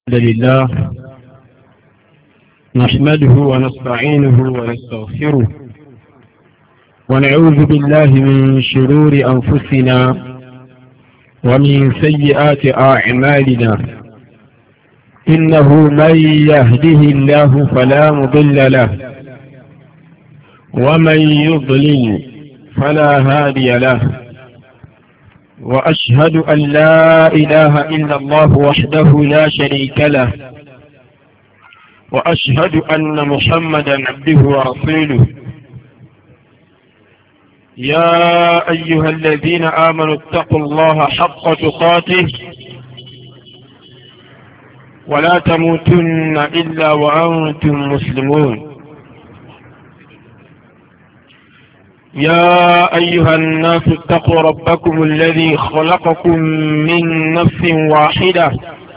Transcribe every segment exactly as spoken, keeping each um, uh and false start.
الحمد لله نحمده ونستعينه ونستغفره ونعوذ بالله من شرور أنفسنا ومن سيئات أعمالنا إنه من يهده الله فلا مضل له ومن يضلل فلا هادي له وأشهد أن لا إله إلا الله وحده لا شريك له وأشهد أن محمدا عبده ورسوله يا أيها الذين آمنوا اتقوا الله حق تقاته ولا تموتن إلا وأنتم مسلمون يا أيها الناس اتقوا ربكم الذي خلقكم من نفس واحدة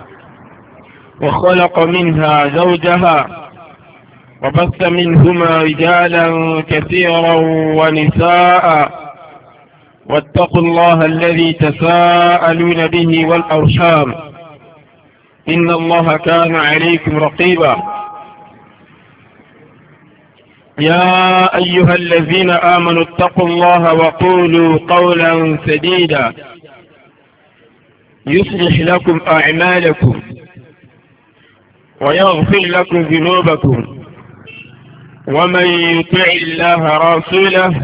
وخلق منها زوجها وبث منهما رجالا كثيرا ونساء واتقوا الله الذي تساءلون به والأرحام إن الله كان عليكم رقيبا يا أيها الذين آمنوا اتقوا الله وقولوا قولا سديدا يصلح لكم أعمالكم ويغفر لكم ذنوبكم ومن يطع الله ورسوله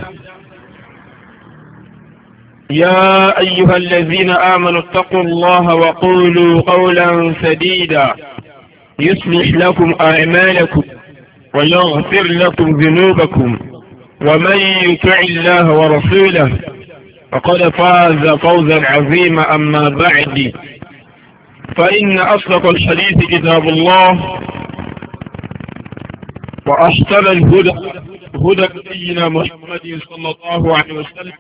يا أيها الذين آمنوا اتقوا الله وقولوا قولا سديدا يصلح لكم أعمالكم ويغفر لكم ذنوبكم ومن يطع الله ورسوله فقد فاز فوزا عظيما. أما بعد فإن أصدق الحديث كتاب الله وأحسن الهدى هدى نبينا محمد صلى الله عليه وسلم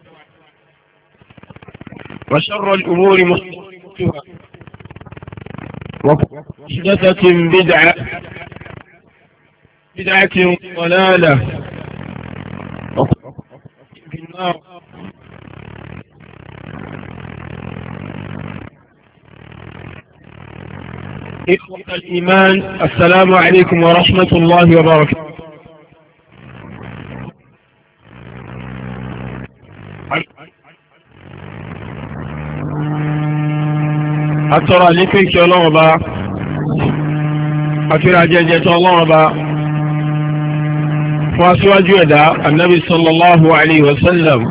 وشر الأمور محدثاتها ومحدثة بدعة بدعة ضلالة في النار. إخوة الإيمان السلام عليكم ورحمة الله وبركاته. أترى لكي الله با أترى جاجة الله با وأسواج يدا النبي صلى الله عليه وسلم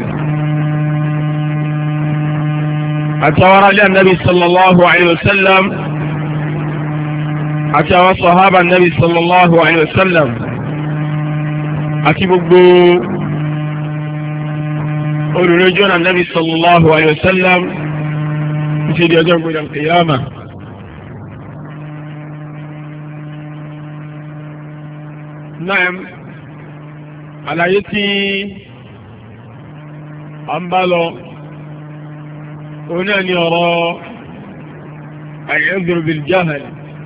أتورى لي النبي صلى الله عليه وسلم أتورى صحابة النبي صلى الله عليه وسلم أتبقوا أولوجون النبي صلى الله عليه وسلم يسير يجرب إلى القيامة. نعم àlàyé tí a ń bá lọ òun náà ni ọ̀rọ̀ al-'udhr bil-jahl,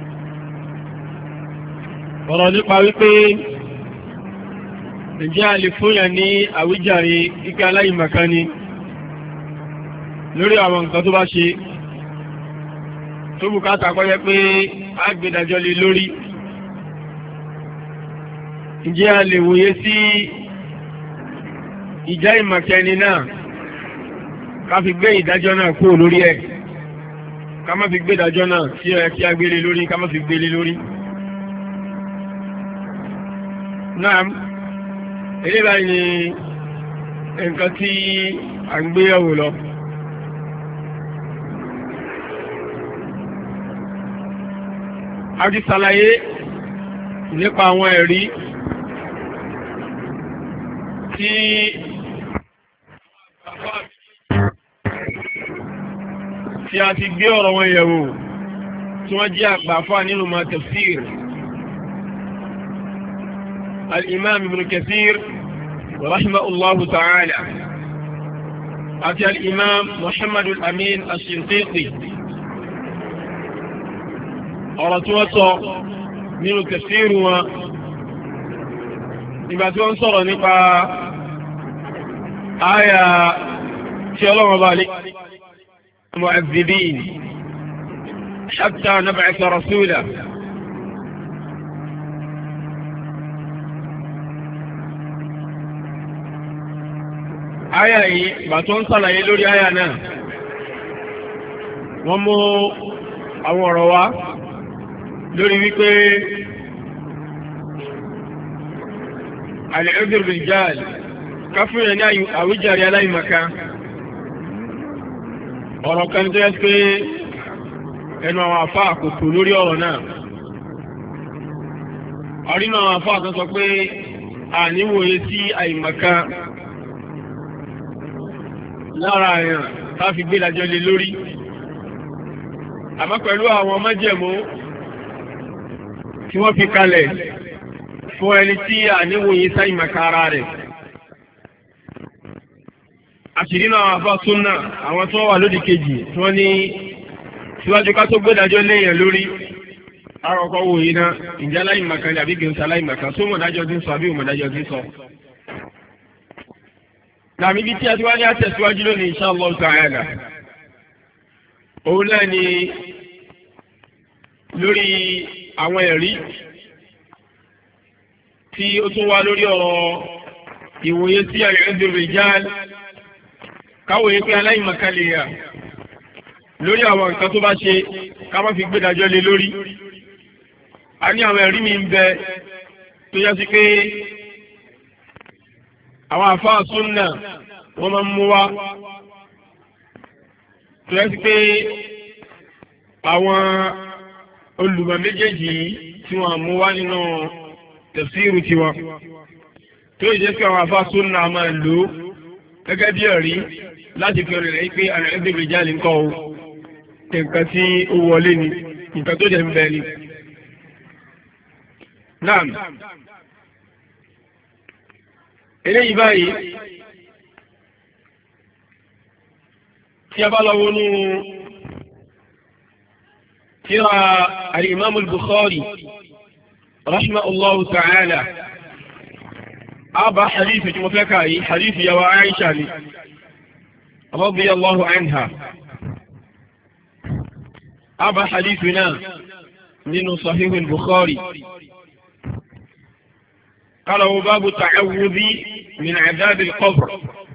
ọ̀rọ̀ nípa wípé ǹjẹ́ a lè fúnyàn ní àwíjàre kíkẹ́ aláìmọ̀kan ni lórí àwọn nǹkan tó bá ṣe tó bùkátà kó jẹ́ pé a gbèdàjọ́ lé lórí. Ǹjẹ́ a lè wòye sí ìjà ìmọ̀kẹ́ni náà ká fi gbé ìdájọ́ náà kúrò lórí ẹ̀, ká má fi gbé ìdájọ́ náà tí ó yẹ kí a gbélé lórí, ká má fi gbélé lórí. Náà èyí báyìí ni nǹkan tí a ń gbé yẹ̀wò lọ. A ti ṣàlàyé nípa àwọn ẹ̀rí tí tí a ti gbé ọ̀rọ̀ wọn yẹ̀wò tí wọ́n jẹ́ àgbàfà nínú ma tafsir al-imam ibn kathir rahimahullahu ta'ala àti al-imam muhammad al-amin as-shinqiti. ọ̀rọ̀ tí wọ́n sọ nínú tafsir wọn nígbà tí wọ́n sọ̀rọ̀ nípa àyà tí ọlọ́run bá lè mu'adhdhibin حتى نبعث رسولا. àyà yìí bàtọ́ ń sàlàyé lórí àyà náà wọ́n mú àwọn ọ̀rọ̀ wá lórí wípé al-udhr bil-jahl káfíńyàn ní àwíjàre aláìmọ̀ká ọ̀rọ̀ kan tó yẹ pé ẹnu àwọn àfá àkókò lórí ọ̀rọ̀ náà. ọ̀rínà àwọn àfá kan sọ pé àníwòye sí àìmọ̀ká lára àyàn táfi gbé ìdájọ́ lé lórí, àmọ́ pẹ̀lú àwọn májẹ̀mú tí wọ́n fi kalẹ̀ fún ẹni tí àníwòye sí àìmọ̀ká ara rẹ̀. àṣírí náà àfá súnnà àwọn tó wà lódì kejì tí wọ́n ní síwájú ká tó gbẹ́dájọ́ léèyàn lórí àrọ̀kọ́ wò yìí náà ìjà aláìmọ̀kan ní àbí gẹ̀ẹ́sì aláìmọ̀kan tó mọ̀dájọ́ tí ń sọ àbí òmọ̀dájọ́ tí ń sọ. Nàmí bí tí a ti wá ní àtẹ̀síwájú lónìí insha Allah ta'ala òun náà ni lórí àwọn ẹ̀rí tí ó tún wá lórí ọ̀rọ̀ ìwòye sí al-udhr bil-jahl káwòye pé aláìmọ̀kan lè yà lórí àwọn nǹkan tó bá ṣe ká má fi gbédájọ́ lé lórí. a ní àwọn ẹ̀rí mi ń bẹ tó yẹ sí pé àwọn àfáà súnnà wọ́n máa ń mú wá tó yẹ sí pé àwọn olùmọ̀ méjèèjì tí wọ́n mú wá nínú tafsiru tiwọn tó yẹ sí àwọn àfáà súnnà máa lò gẹ́gẹ́ bí ẹ̀rí láti fi ọ̀rẹ́ rẹ̀ pé al-udhr bil-jahl ń kọ́ o nǹkan tí ó wọlé ni nǹkan tó jẹ́ ń bẹ ni. Naam. eléyìí báyìí tí a bá lọ wọnú tírà al-Imam al-Bukhari rahimahullahu ta'ala àbá hadith tí mo fẹ́ kà yìí hadith yawa Aisha ni radiyallahu anha. أبا حديثنا من صحيح البخاري قال هو باب التعوذ من عذاب القبر.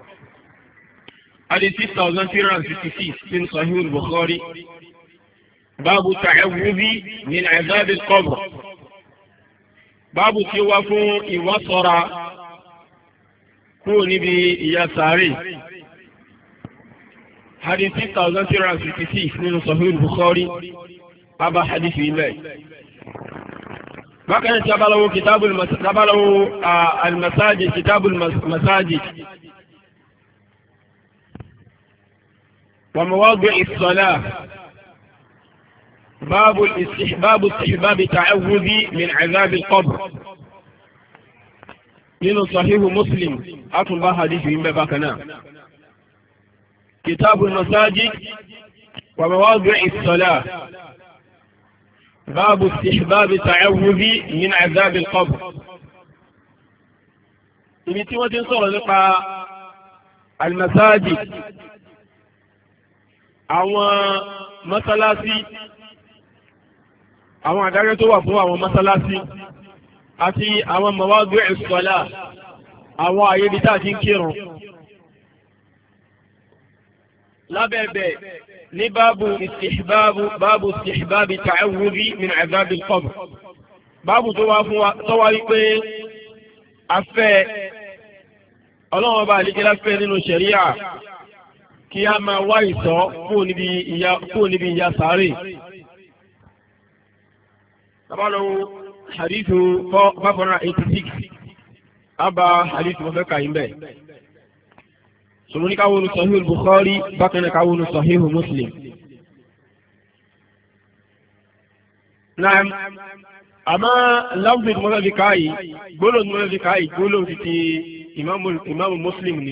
هذه ستة وستين من صحيح البخاري باب التعوذ من عذاب القبر. باب توف وصر كون بيساري. حديث ستة وستين من صحيح البخاري أبا حديث الله. ما كان تبلغ كتاب المس... تبلغ آه المساجد كتاب المساجد ومواضع الصلاة باب الاستحباب استحباب تعوذ من عذاب القبر من صحيح مسلم أطلب حديث من بابكنا. كتاب المساجد ومواضع الصلاة باب استحباب التعوذ من عذاب القبر. ibi tí wọ́n ti ń sọ̀rọ̀ nípa almasajid àwọn mọ́sálásí àwọn àdájọ́ tó wà fún àwọn mọ́sálásí àti àwọn mawadi' as-salah àwọn àyè ibi tá a ti ń kírun. lábẹ́bẹ̀ ní báàbù istihbabu báàbù istihbabi ta'awudhi min adhab al-qabr. báàbù tó wá fún wa tó wá wípé afẹ́ ọlọ́run ọba àlejò fẹ́ nínú ṣẹ̀ríà kí a máa wá ìṣọ́ kúrò níbi ìyà kúrò níbi ìyà sáré. tábàlọ́wọ́ hadithu five hundred eighty-six abba hadithu mọ́fẹ́ kàyín bẹ́ẹ̀. sọ̀rọ̀ ní káwọn Sahih al-Bukhari bákan náà káwọn Sahih Muslim. Naam, àmọ́ láwùjọ tí mo fẹ́ fi káyì gbólóhùn tí mo fẹ́ fi káyì gbólóhùn ti ti ìmáàmù Muslim ni.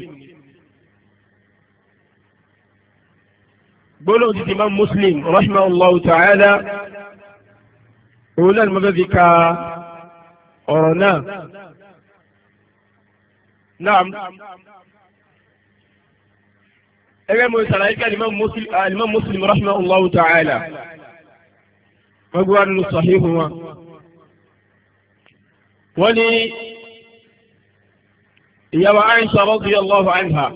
gbólóhùn ti ti ìmáàmù Muslim rahimahullahu ta'ala òun náà ni mo fẹ́ fi ka ọ̀rọ̀ náà. Naam. ẹgbẹ́ mo ṣàlàyé kí alimam Muslim rahimahullahu ta'ala wọ́n gbé wá nínú sahihu wọn. wọ́n ní ìyàwó Aisha radiyallahu anha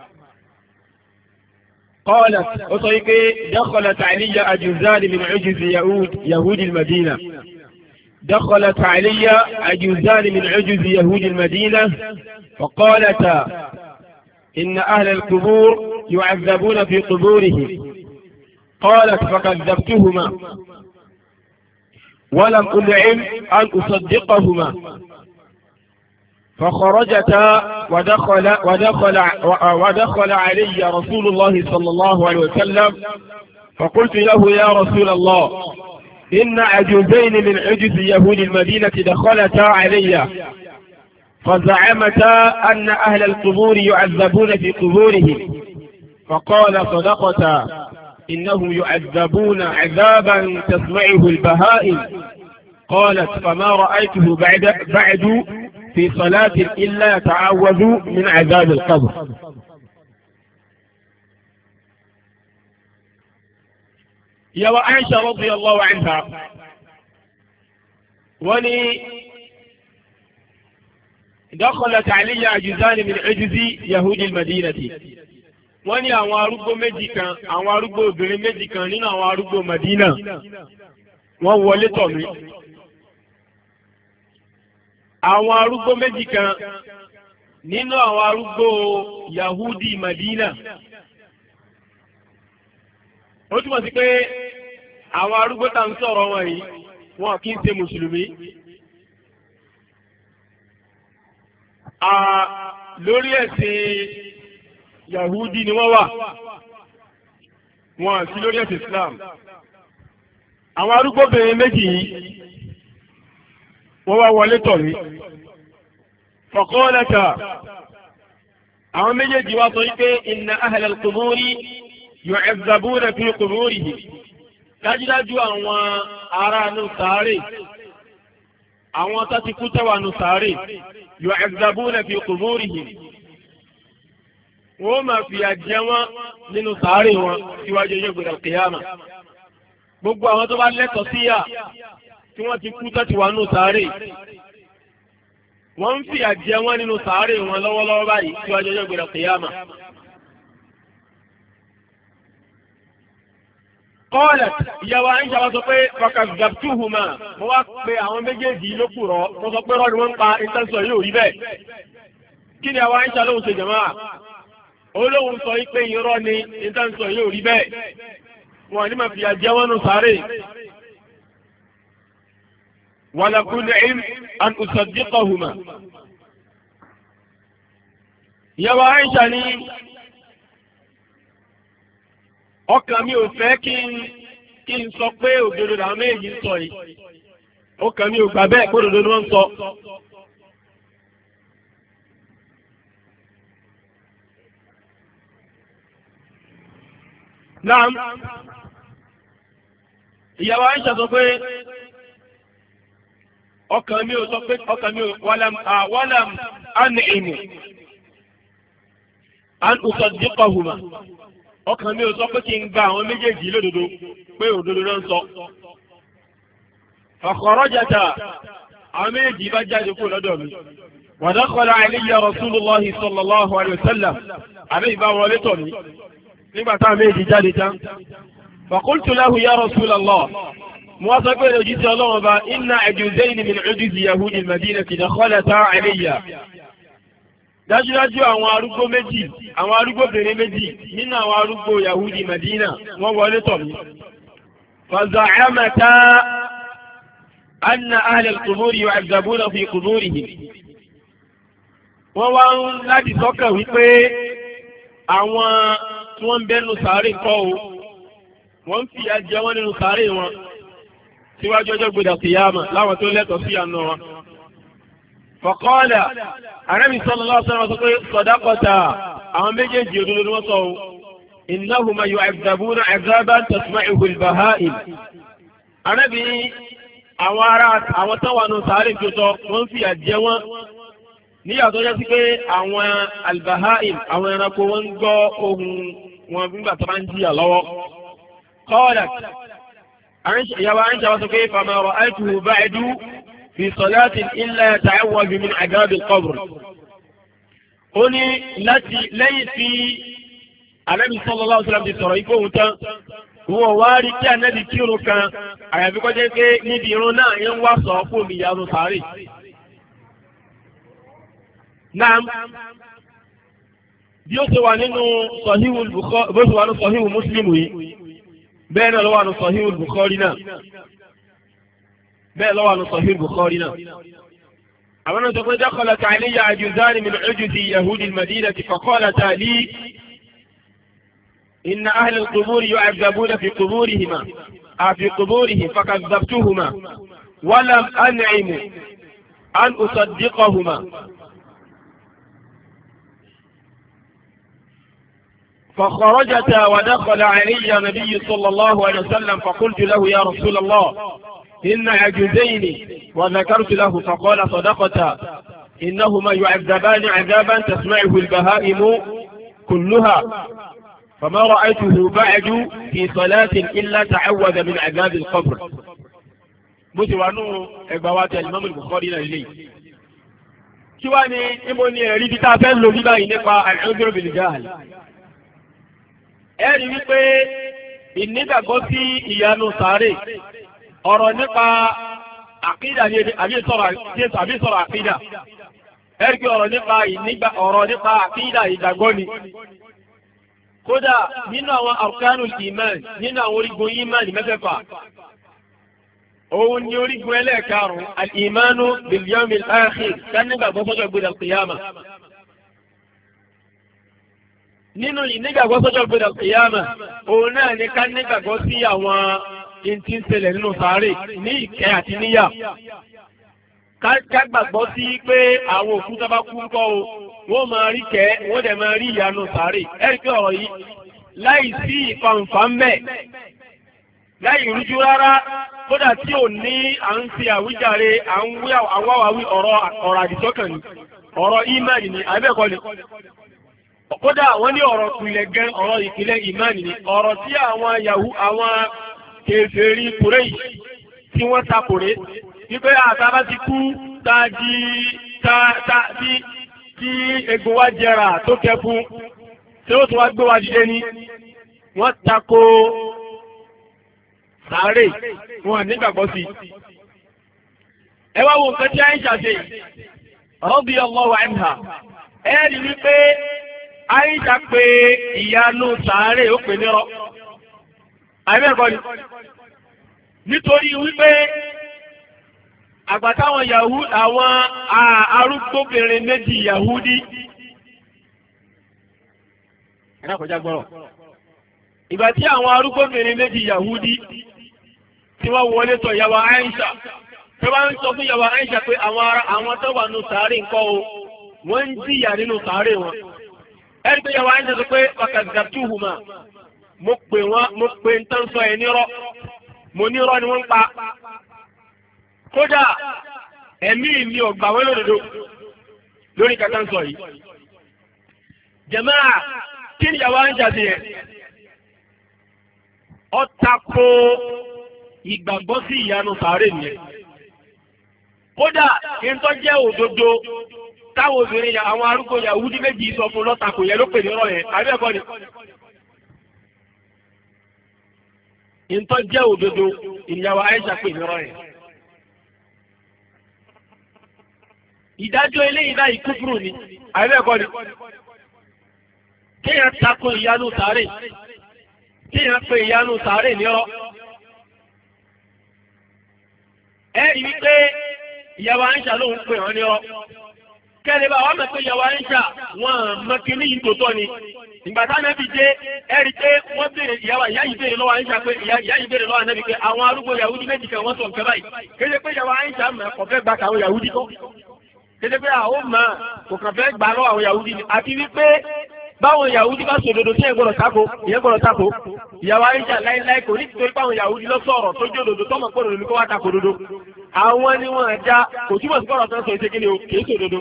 قالت أطيق دخلت علي عجوزان من عجوز يهود يهود المدينة دخلت علي عجوزان من عجوز يهود المدينة فقالتا إن أهل القبور يعذبون في قبورهم قالت فكذبتهما ولم أنعم أن أصدقهما فخرجتا ودخل ودخل ودخل علي رسول الله صلى الله عليه وسلم فقلت له يا رسول الله إن عجوزين من عجوز يهود المدينة دخلتا علي فزعمتا أن أهل القبور يعذبون في قبورهم فقال صدقتا إنهم يعذبون عذابا تسمعه البهائم قالت فما رأيته بعد بعد في صلاة إلا يتعوذ من عذاب القبر. يا عائشة رضي الله عنها وني دخلت علي عجوزان من عجوز يهود المدينة wọ́n ní àwọn arúgbó méjì kan àwọn arúgbó obìnrin méjì kan nínú àwọn arúgbó Madina wọ́n wọlé tọ̀ mí. àwọn arúgbó méjì kan nínú àwọn arúgbó Yahudi Madina ó túmọ̀ sí pé àwọn arúgbó tá ń sọ̀rọ̀ wọn yìí wọn kì í ṣe mùsùlùmí. lórí ẹ̀sìn Yahudi ni wọ́n wà wọn sí lórí ẹ̀sìn Islam. àwọn arúgbóbìnrin méjì yìí wọ́n wá wọlé tọ̀ mí. faqalata àwọn méjèèjì wá sọ wípé inna ahla al-quburi yu'azzabuna fi quburihim dájúdájú àwọn ará nù sáré àwọn tó ti kú tẹ́wà nù sáré yu'azzabuna fi quburihim wọ́n máa fi àjẹ́ wọn nínú sàárè wọn síwájú ọjọ́ ìgbéra kìyàmà. gbogbo àwọn tó bá lẹ́tọ̀ọ́ síyà tí wọ́n ti kú tó ti wà nínú sàárè wọ́n ń fi àjẹ́ wọn nínú sàárè wọn lọ́wọ́lọ́wọ́ báyìí síwájú ọjọ́ ìgbéra kìyàmà. qalat ìyàwó Àìṣà wá sọ pé fakazabtuhuma mo wá pe àwọn méjèèjì lókùrọ̀ mo sọ pé rọ́ọ̀ni wọ́n ń pa ìtẹ́sọ̀ yóò rí bẹ́ẹ̀. kí ni àwọn Àìṣà lóhùn ṣe jàmáà? olóhùn sọ pé irọ́ ni ìtẹ́sọ̀ yóò rí bẹ́ẹ̀. wọn ní ma fi àjẹ́ wọn nù sáré. wala kun'im an usaddiqahuma. ìyàwó Àìṣà ní ọkàn mi ò fẹ́ kí n kí n sọ pé òdodo làwọn méjì ń sọ yìí. ọkàn mi ò gbà bẹ́ẹ̀ pé òdodo ni wọ́n ń sọ. Naam, ìyàwó Àìṣà sọ pé ọkàn mi ò sọ pé ọkàn mi ò wàlám wàlám an'imu an usaddiqahuma. ọkàn mi ò sọ pé kí n gba àwọn méjèèjì lódodo pé òdodo náà ń sọ. fa kharajata àwọn méjèèjì bá jáde kúrò lọ́dọ̀ mi. wa dakhala alayya rasulullahi sallallahu alayhi wa sallam àbẹ́ ìbá wọlé tọ̀ mí nígbà táwọn méjì jáde tán. fa qultu lahu ya rasulallah mo wá sọ pé òjíṣẹ́ Ọlọ́run ọba inna ajuzayni min ujuzi yahudi al-madinati dakhalata alayya. dájúdájú àwọn arúgbó méjì àwọn arúgbóbìnrin méjì nínú àwọn arúgbó yahudi madina wọ́n wọlé tọ̀ mí. faza'amata anna ahla al-quburi yu'azzabuna fi quburihim. wọ́n wá ń láti sọ́kàn wípé àwọn tí wọ́n ń bẹ́nu sàárè kọ́ o wọ́n ń fìyà jẹ wọ́n nínú sàárè wọn síwájú ọjọ́ gbèdà kìyàmà láwọn tó lẹ́tọ̀ọ́ sí àná wọn. faqala Ànábì sallallahu alaihi wasallam sọ pé sadaqata àwọn méjèèjì òdodo ni wọ́n sọ o innahuma yu'azzabuna 'adhaban tasma'uhu al-baha'im. Ànábì àwọn ará àwọn tó wà nínú sàárè tó tọ́ wọ́n ń fìyà jẹ wọ́n níyàtọ̀ jẹ́ sí pé àwọn al-baha'im àwọn ẹranko wọn ń gbọ́ ohùn wọn nígbà tó bá ń jìyà lọ́wọ́. qalat ìyàwó àyíṣà wọ́n sọ pé fama ra'aytuhu ba'du fi salatin illa yata'awwadhu min 'adhabi al-qabr. ó ní láti lẹ́yìn tí Ànábì sallallahu alaihi wasallam ti sọ̀rọ̀ ikú òun tán wọ́n wá rí kí Ànábì kírun kan àyàfi kó jẹ́ pé níbi irun náà ń wá sọ fún mi ìyanu sáré. Naam, bí ó ṣe wà nínú Sahihul Bukhari, bó ṣe wà nínú Sahihul Muslim yìí, bẹ́ẹ̀ náà ló wà nínú Sahihul Bukhari náà. bẹ́ẹ̀ ló wà nínú Sahihul Bukhari náà. àwọn náà sọ pé dakhalat alayya ajuzani min ujuzi yahudi al-madinati faqalata li inna ahla al-qubur yu'adhabuna fi quburihima fi quburihim fakadhabtuhuma wa lam an'im an usaddiqahuma. فخرجتا ودخل علي النبي صلى الله عليه وسلم فقلت له يا رسول الله إن عجوزين وذكرت له فقال صدقتا إنهما يعذبان عذابا تسمعه البهائم كلها فما رأيته بعد في صلاة إلا تعوذ من عذاب القبر. مسوانو إبوات الإمام البخاري للي كواني إموني ريدي تافل لو بيبا ينفع العذر بالجهل. ẹ̀rí wípé ìnígbàgbọ́ sí ìyanu sáré ọ̀rọ̀ nípa àkídà ní àbí sọ̀rọ̀ àkídà ẹ̀rí pé ọ̀rọ̀ nípa ìnígbà ọ̀rọ̀ nípa àkídà ìgbàgbọ́ ni. kódà nínú àwọn arkanul iman nínú àwọn orígun iman mẹ́fẹ̀fà òun ni orígun ẹlẹ́ẹ̀karùn-ún al-imanu bil yawmil akhir kánígbàgbọ́ sọ́jọ́ gbé al-qiyama. nínú ìnígbàgbọ́ sọ́jọ́ gbé al-qiyama òun náà ní ká nígbàgbọ́ sí àwọn ìntí ń ṣẹlẹ̀ nínú sáré ní ìkẹ́ àti níyà. ká gbàgbọ́ sí pé àwọn òkú tó bá kú ń kọ́ o wọ́n máa rí kẹ́ wọ́n dẹ̀ máa rí ìyanu sáré. ẹ̀rí pé ọ̀rọ̀ yìí láì sí ìfàǹfà ń bẹ láì rújú rárá kódà tí ò ní à ń ṣe àwíjàre à ń wí àwáwáwí ọ̀rọ̀ ọ̀rọ̀ àdìsọ́kàn ni ọ̀rọ̀ ìmánì ni àbẹ́ẹ̀kọ́ ni. kódà wọ́n ní ọ̀rọ̀ ìpìlẹ̀ gan ọ̀rọ̀ ìpìlẹ̀ ìmánì ni ọ̀rọ̀ tí àwọn yahu àwọn kèfèrí Kùrẹ́yì tí wọ́n takòrè wípé àtàbá ti kú tá a di tá tá tí tí egbò wa jẹrà tó kẹfún tí ó tún wá gbé wa dìde ní wọ́n tako sáré wọn nígbàgbọ́ sí. ẹ wá wo nǹkan tí Àìṣà ṣe radiyallahu anha ẹ rí wípé Àìṣà pé ìyanu sáré ó pè nírọ́ àìbẹ́ẹ̀kọ́ ni nítorí wípé àgbàtàwọn yahu àwọn arúgbóbìnrin méjì Yahudi ẹ̀rọ kọjá gbọ́rọ̀ ìgbà tí àwọn arúgbóbìnrin méjì Yahudi tí wọ́n wọlé tọ̀ ìyàwó Àìṣà tí wọ́n ń sọ fún ìyàwó Àìṣà pé àwọn ará àwọn tó wà nù sàárè ńkọ́ o wọ́n ń jìyà nínú sàárè wọn ẹ̀rí pé ìyàwó Àìṣà sọ pé fakadhabtuhuma mo pè wọ́n mo pè ń tán sọ ẹ̀ nírọ́ mo nírọ́ ni wọ́n ń pa kódà ẹ̀mí mi ò gbà wọ́n lódodo lórí kàkà ń sọ yìí. jàmáà kí ni ìyàwó Àìṣà sí yẹn ó tako ìgbàgbọ́ sí ìyanu sàárè nìyẹn. kódà ìtọ́ jẹ́ òdodo táwọn obìnrin àwọn arúgbó Yahudi méjì sọ fún lọ́tàkù yẹn ló pè nírọ́ yẹn àbẹ́ẹ̀kọ́ ni. ìtọ́ jẹ́ òdodo ìyàwó Àìṣà pè nírọ́ yẹn. ìdájọ́ eléyìí náà ìkúfùrù ni àbẹ́ẹ̀kọ́ ni. kéèyàn tako ìyanu sàárè kéèyàn pe ìyanu sàárè nírọ́. ẹ rí wípé ìyàwó Àìṣà ló ń pè wọ́n nírọ́. kẹ́lẹ́ bá wọ́n mọ̀ pé ìyàwó Àìṣà wọ́n mọ́kínní yìí tó tọ́ ni. ìgbà táwọn ẹbí dé ẹ rí pé wọ́n béèrè ìyàwó ìyá yìí béèrè lọ́wọ́ Àìṣà pé ìyá yìí béèrè lọ́wọ́ Ànábì pé àwọn arúgbó Yahudi méjì kan wọ́n sọ nǹkan báyìí. kéde pé ìyàwó Àìṣà mọ̀ kò fẹ́ gba tàwọn Yahudi tó. kéde pé àwọn mọ̀ kò kàn fẹ́ gbà lọ́wọ́ àwọn Yahudi ni. àti wípé báwọn Yahudi bá sòdodo tí ẹ gbọ́dọ̀ tako ìyẹn gbọ́dọ̀ tako ìyàwó Àìṣà láíláí kò ní torí báwọn Yahudi lọ sọ̀rọ̀ tó jó dodo tọmọ pọ̀ dodo kó wá tako dodo àwọn ni wọn ẹja kò túbọ̀ sí kọ́rọ̀ tán sọ ìṣe kíni o kìí sòdodo.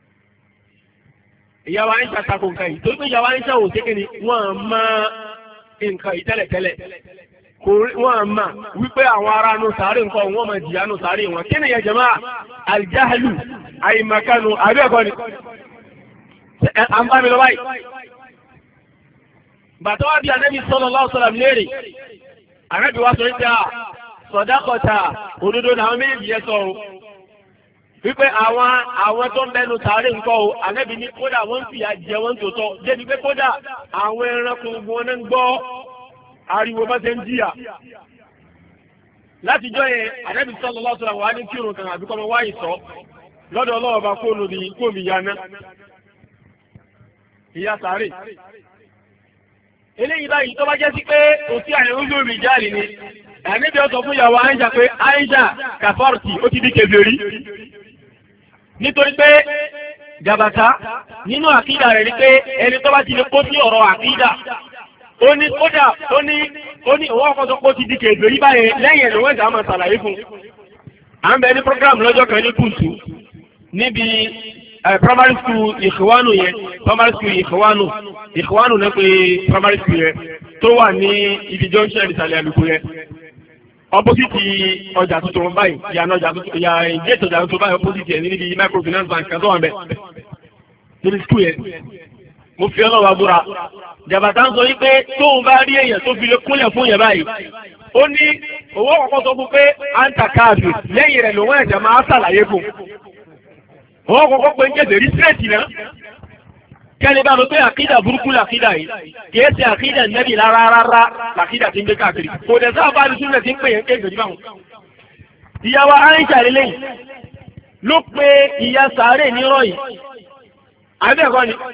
ìyàwó Àìṣà tako nǹkan yìí torí pé ìyàwó Àìṣà ò ṣe kíni wọn mọ nǹkan ìtẹ́lẹ̀tẹ́lẹ̀ kò wọ́n á mà wípé àwọn ará nù sáré nǹkan wọ́n máa jìyà nù sáré wọn kí ni yẹn jẹ́ máa aljahalu àyèmàkánu àbí ẹ̀kọ́ ni à ń bá mi lọ báyìí. bàtà wá bí Ànábì sallallahu alaihi wasallam léèrè Ànábì wá sọ wípé sọ̀dákọ̀tà òdodo làwọn méjì yẹn sọ o wípé àwọn àwọn tó ń bẹnu sàárè ńkọ́ o Ànábì ní kódà wọ́n ń fìyà jẹ wọ́n tó tọ́ débi pé kódà àwọn ẹranko wọn ń gbọ́ ariwo bá ṣe ń jìyà. látijọ́ yẹn Ànábì sallallahu alaihi wasallam wà ní kírun kan àbíkọ́ ọmọ wáyé sọ lọ́dọ̀ ọlọ́wọ́ bá kóònù ní kóòmì yaná ìyá sàárè. eléyìí báyìí tó bá jẹ́ sí pé kò sí àyẹ̀wò lórí ìjáàlì ni Ànábì ó sọ fún ìyàwó Àìṣà pé Àìṣà kàfọ́ọ̀tì ó ti di kèfèrí nítorí pé jàbàtà nínú àkídà rẹ̀ ni pé ẹni tó bá ti lè kó sí ọ̀rọ̀ àkídà ó ní kódà ó ní ó ní òwò ọkọ̀ tó kó ti di kèfèrí báyẹn lẹ́yìn ẹ̀lọ́wọ́ ìjà máa ṣàlàyé fún un. à ń bẹ ní program lọ́jọ́ kan ní kùtù níbi primary school ìkọ̀wánù yẹn primary school ìkọ̀wánù ìkọ̀wánù náà pé primary school yẹn tó wà ní ibi junction ìsàlẹ̀ àlùkò yẹn opposite ọjà tuntun báyìí ìyànà ọjà tuntun ìyà ìjẹ́tọ̀ ọjà tuntun báyìí opposite yẹn níbi microfinance bank kan tó wà ń bẹ̀ níbi school yẹn mo fi ọlọ́wà búra jàbàtà ń sọ wípé tóun bá rí èèyàn tó fi lè kúnlẹ̀ fún yẹn báyìí ó ní owó kọ̀ọ̀kan sọ fún pé à ń ta káàdì lẹ́yìn rẹ̀ lòun ẹ̀jẹ̀ máa ṣàlàyé fún owó kọ̀ọ̀kan pé ń jẹ́sẹ̀ rí sírẹ̀tì náà kẹ́ni bá lọ pé àkídà burúkú làkídà yìí kìí ṣe àkídà nẹ́bì rárá rárá làkídà tí ń gbé káàkiri kò dẹ̀ sáà bá ní súnlẹ̀ tí ń pè yẹn kéèkì báwọn. ìyàwó Àìṣà lélẹ́yìn ló pe ìyá sàárè nírọ̀ yìí àbẹ́ẹ̀kọ́ ni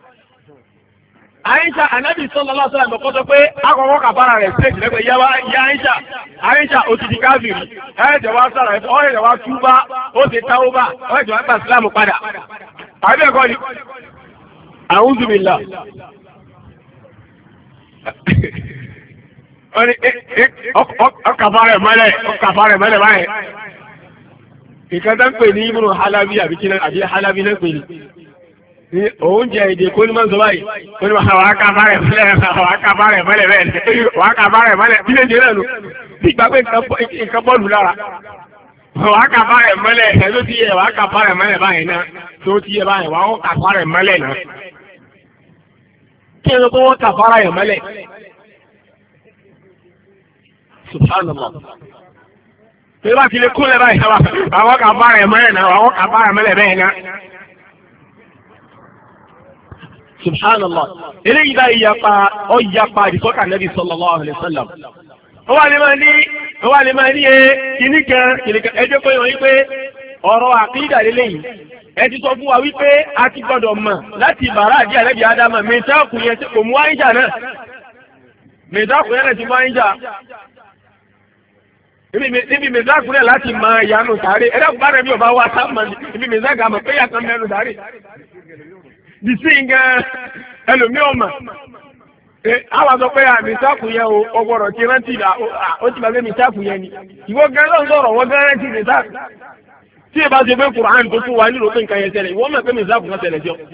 Àìṣà Ànábì sallallahu alaihi wasallam sọ pé akọ̀kọ́ kàbára rẹ̀ ṣèjì lẹ́gbẹ̀ẹ́ ìyàwó Àìṣà Àìṣà ó ti di káfìrí ẹ̀ẹ́dẹ̀ wá sára ẹ̀ ọ̀ẹ́dẹ̀ wá túbá ó ti táwó bá ọ̀ẹ́dẹ̀ wá gbà sílámù padà àbẹ́ẹ̀kọ́ ni. A'udhu billah. Ọkàfà rẹ̀ mọ́lẹ̀ ọkàfà rẹ̀ mọ́lẹ̀ báyìí. Ìkan tó ń pè ní Ibnu Halabi àbí kí àbí Halabi náà pè ní. Oúnjẹ èdè kó ní máa ń sọ báyìí. Ó ní wàá kàfà rẹ̀ mọ́lẹ̀ wàá kàfà rẹ̀ mọ́lẹ̀ bẹ́ẹ̀ ni. Wàá kàfà rẹ̀ mọ́lẹ̀ bí lè jẹ́ náà nù. Bí ìgbà pé nǹkan bọ́ọ̀lù lára. Wàá kàfà rẹ̀ mọ́lẹ̀ ẹ̀ ló ti yẹ wàá kàfà rẹ̀ mọ́lẹ̀ báyìí náà. Tó ti yẹ báyìí wàá kàfà rẹ̀ mọ́lẹ̀ náà. Kí ẹni tó wọ́n kàfàrà yẹn mẹ́lẹ̀. Subhanallah. Pé bá ti lè kúnlẹ̀ báyìí àwọn kàfàrà yẹn mẹ́lẹ̀ náà, àwọn kàfàrà mẹ́lẹ̀ bẹ́ẹ̀ náà. Subhanallah. Eléyìí bá ìyapa ọ ìyapa àdìsọ́kà Nabi sallallahu alaihi wasallam. Ó wà lè máa ní ó wà lè máa ní ẹ kìíní kan kìíní kan ẹjọ́ pé wọ́n yí pé ọ̀rọ̀ àkídà lélẹ́yìn. Ẹ ti sọ fún wa wípé a ti gbọdọ̀ mọ̀ láti bàrá àdí àlẹ́bí Ádámà mẹ́tàkùn yẹn tí kò mú Àìṣà náà mẹ́tàkùn yẹn ti mú Àìṣà níbi mẹ́tàkùn yẹn láti mọ ìyanu sáré ẹ̀dá kò bá rẹ̀ bí ọba wa sáàmà níbi mẹ́tàkùn àmọ̀ pé yàtọ̀ mẹ́nu sáré bìsí nǹkan ẹlòmíọ̀ mà àwọn sọ pé mẹ́tàkùn yẹn o ọgbọ̀rọ̀ ti rántí ó ti gbàgbé mẹ́tàkùn yẹn ni ìwọ gẹ́gẹ́ sọ̀rọ̀ wọ́n gẹ́gẹ́ rántí mẹ́tàkùn tí ẹ bá ṣe pé Kùránì tó tún wà nílò pé nǹkan yẹn ṣẹlẹ̀ ìwọ́n mọ̀ pé mẹ́sàkùn kan ṣẹlẹ̀ jọ.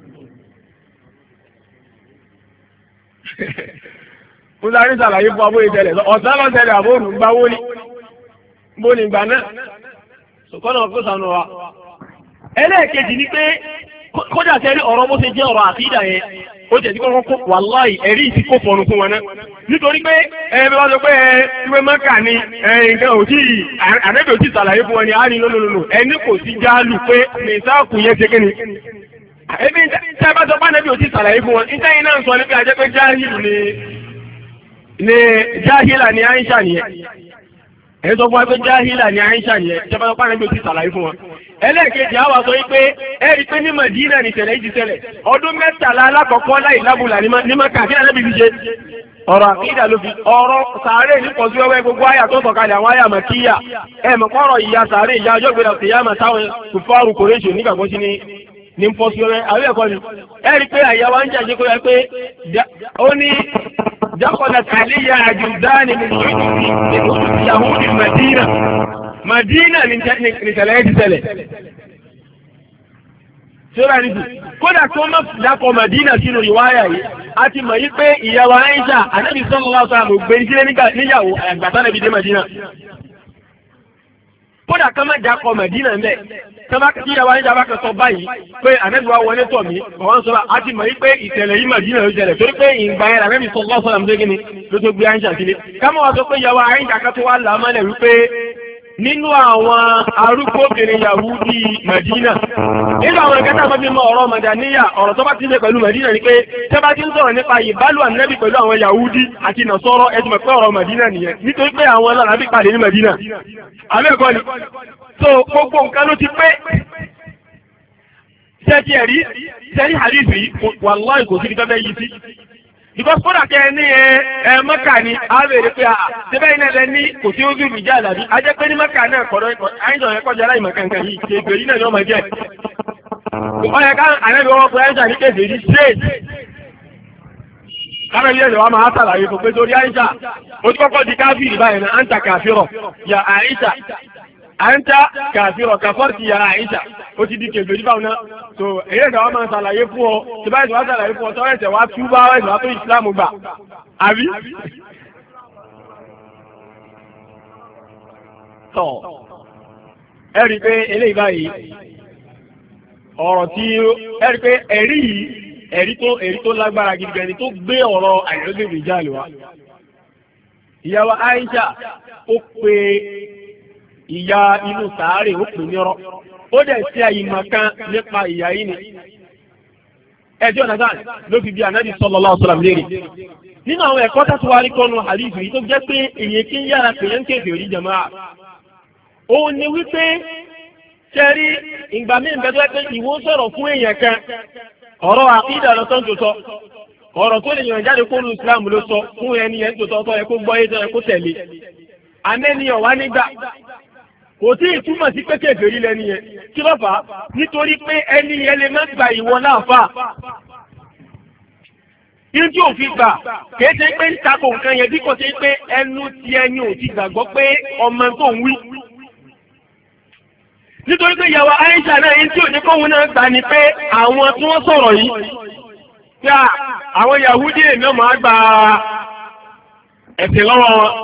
mo sáré ṣàlàyé fún abóyè ṣẹlẹ̀ ọ̀sán lọ ṣẹlẹ̀ àbóòrùn gba owó ní bó ní ìgbà náà ṣùkọ́nà ọ̀fẹ́ sànù wa. ẹlẹ́ẹ̀kejì ni pé kódà sẹ́rí ọ̀rọ̀ bó ṣe jẹ́ ọ̀rọ̀ àkídà yẹn ó jẹ́ dípò kókó wàláì ẹ̀rí ti kó fọnù fún wọn náà nítorí pé ẹ bí wọ́n sọ pé ẹ ìwé mọ́kà ni nǹkan ò tí àrẹ́bí ò tí ṣàlàyé fún wọn ni a ní lónìí ẹni kò sí jáàlù pé mẹ́sàkù yẹn ṣe kíni. ebi tí a bá sọ pé àrẹ́bí ò tí ṣàlàyé fún wọn níta yìí náà ń sọ ní pé a jẹ́ pé jáhìlù ni ni jáhìlà ni Àìṣà nìyẹn ẹni sọ fún wa pé jáhìlà ni Àìṣà nìyẹn tí a bá sọ pé àrẹ́bí ò tí ṣàlàyé fún wọn. ẹlẹ́ẹ̀kejì àwọn sọ wípé ẹ̀rí pé ní Mẹdínà ní ìṣẹ̀lẹ̀ yìí ti ṣẹlẹ̀ ọdún mẹ́tàlá alákọ̀ọ́kọ́ láì lábùlà ní Mẹ́kà kí Ànábì fi ṣe ọ̀rọ̀ àkídà ló fi ọ̀rọ̀ sàárè ní pọ̀sí wẹ́wẹ́ gbogbo àyà tó sọ̀kalẹ̀ àwọn àyà Màkíyà ẹ̀mọ̀ kọ́rọ̀ ìyá sàárè ìyá ọjọ́ gbéra kìyàmà táwọn kùfárù Kùrẹ́ṣì nígbàgbọ́ sí ní pọ̀sí wẹ́wẹ́ àwọn ẹ̀kọ́ ni ẹ̀rí pé àyà wa ń jà jẹ́ kó yẹ pé ó ní jákọ̀dà tàlíyà àjùdáni ní Yahudi Madina Madina ní ìṣẹ̀lẹ̀ ẹ̀ ti ṣẹlẹ̀ sọ́ra ní sùn kódà kí wọ́n má dákọ̀ Mẹ̀dínà sínú ìwáyà yìí a ti mọ̀ yí pé ìyàwó Àìṣà Ànábì sallallahu alaihi wasallam gbé sílé níyàwó àgbàtà Ànábì dé Mẹ̀dínà kódà kí wọ́n má dákọ̀ Mẹ̀dínà ńbẹ̀ sábà kí ìyàwó Àìṣà bá kẹ́ sọ báyìí pé Ànábì wa wọlé tọ̀ mí ọ̀wọ́n sọ a ti mọ̀ yí pé ìṣẹ̀lẹ̀ yìí Mẹ̀dínà ló ṣẹlẹ̀ torí pé ìgbà yẹn Ànábì sallallahu alaihi wasallam dégé ni ló tó gbé Àìṣà sílé kámọ́ wa sọ pé ìyàwó Àìṣà ká tó wá là á mọ́lẹ̀ wípé nínú àwọn arúgbóbìnrin Yahudi Medina nínú àwọn ìkẹta bá fi mọ ọ̀rọ̀ Madaniya ọ̀rọ̀ tó bá ti ṣe pẹ̀lú Medina ni pé tẹ́ bá ti ń sọ̀rọ̀ nípa ìbálò ànábì pẹ̀lú àwọn Yahudi àti Nasara ẹ ti mọ̀ pé ọ̀rọ̀ Medina nìyẹn nítorí pé àwọn alábí pàdé ní Medina abẹ́ẹ̀kọ́ ni so gbogbo nǹkan ló ti pé ṣẹ́ẹ̀tì ẹ̀rí ṣẹ́ẹ̀rí hadith yìí wallahi kò sí ní tọ́fẹ́ yìí sí because kódà kẹ́ ẹ ní ẹ ẹ Mẹ́kà ni a béèrè pé a síbẹ̀ iná ẹ ní kò sí ojú ìjà àlàbí a jẹ́ pé ní Mẹ́kà náà kọ̀dọ̀ àìsàn yẹn kọjá láì mọ̀kànkàn yìí ṣe ègbè yìí náà ni wọ́n máa jẹ́ ọ̀yẹ̀ ká ànábi wọn pé àìsàn ní kéde ní straight kánábi ẹ̀sẹ̀ wa máa sàlàyé fún pé torí àìsàn ó ti kọ́kọ́ di káfíìrì báyìí náà àǹtà kàfírọ̀ yà àìsàn àǹtà kàfírọ̀ kàfọ́ọ̀tì yà àìsàn ó ti di kèfèrí báwọn náà so èyí ẹ̀sẹ̀ wa máa ṣàlàyé fún ọ tí báyìí tí wọ́n ṣàlàyé fún ọ tọ́ ẹ̀sẹ̀ wa tú bá ẹ̀sẹ̀ wa tó ìsìlámù gbà àbí. tọ́ ẹ rí i pé eléyìí báyìí ọ̀rọ̀ tí ẹ rí i pé ẹ̀rí yìí ẹ̀rí tó ẹ̀rí tó lágbára gidi gan ni tó gbé ọ̀rọ̀ àìlógébè jáde wá. ìyàwó Aisha ó pe ìyá inú sàárè ó pè ní ọ̀rọ̀ ó dẹ̀ sí àyìnmọ̀ kan nípa ìyá yìí ni ẹjọ́ nàdán ló fi bí Ànábì sallallahu alaihi wasallam léèrè nínú àwọn ẹ̀kọ́ tó wá rí kọ́nu hadith yìí tó jẹ́ pé èyí kí ń yára pè yẹn kéfì orí jàmáà òun ni wípé ṣẹ́rí ìgbà míì bẹ́ẹ̀ tó yẹ pé ìwọ sọ̀rọ̀ fún èèyàn kan ọ̀rọ̀ àkídà lọ tó ń tó sọ ọ̀rọ̀ tó lè yàn jáde kó lu Islam ló sọ fún ẹni yẹn tó tọ́ yẹ kó gbọ́ yé tó yẹ kó tẹ̀lé amẹ́niyàn wá nígbà kò tí ì túmọ̀ sí pé kèfèrí lẹ́ni yẹn kí ló fà á nítorí pé ẹni yẹn lè má gba ìwọ náà fà irú tí òfin gbà kìí ṣe pé ń takò nǹkan yẹn bí kò ṣe pé ẹnu ti ẹni ò ti gbàgbọ́ pé ọmọ tó ń wí. nítorí pé ìyàwó Aisha náà yín tí ò ní kóhun náà gbà ni pé àwọn tí wọ́n sọ̀rọ̀ yìí pé àwọn Yahudi èmi ọmọ àgbà ẹ̀sìn lọ́wọ́ wọn.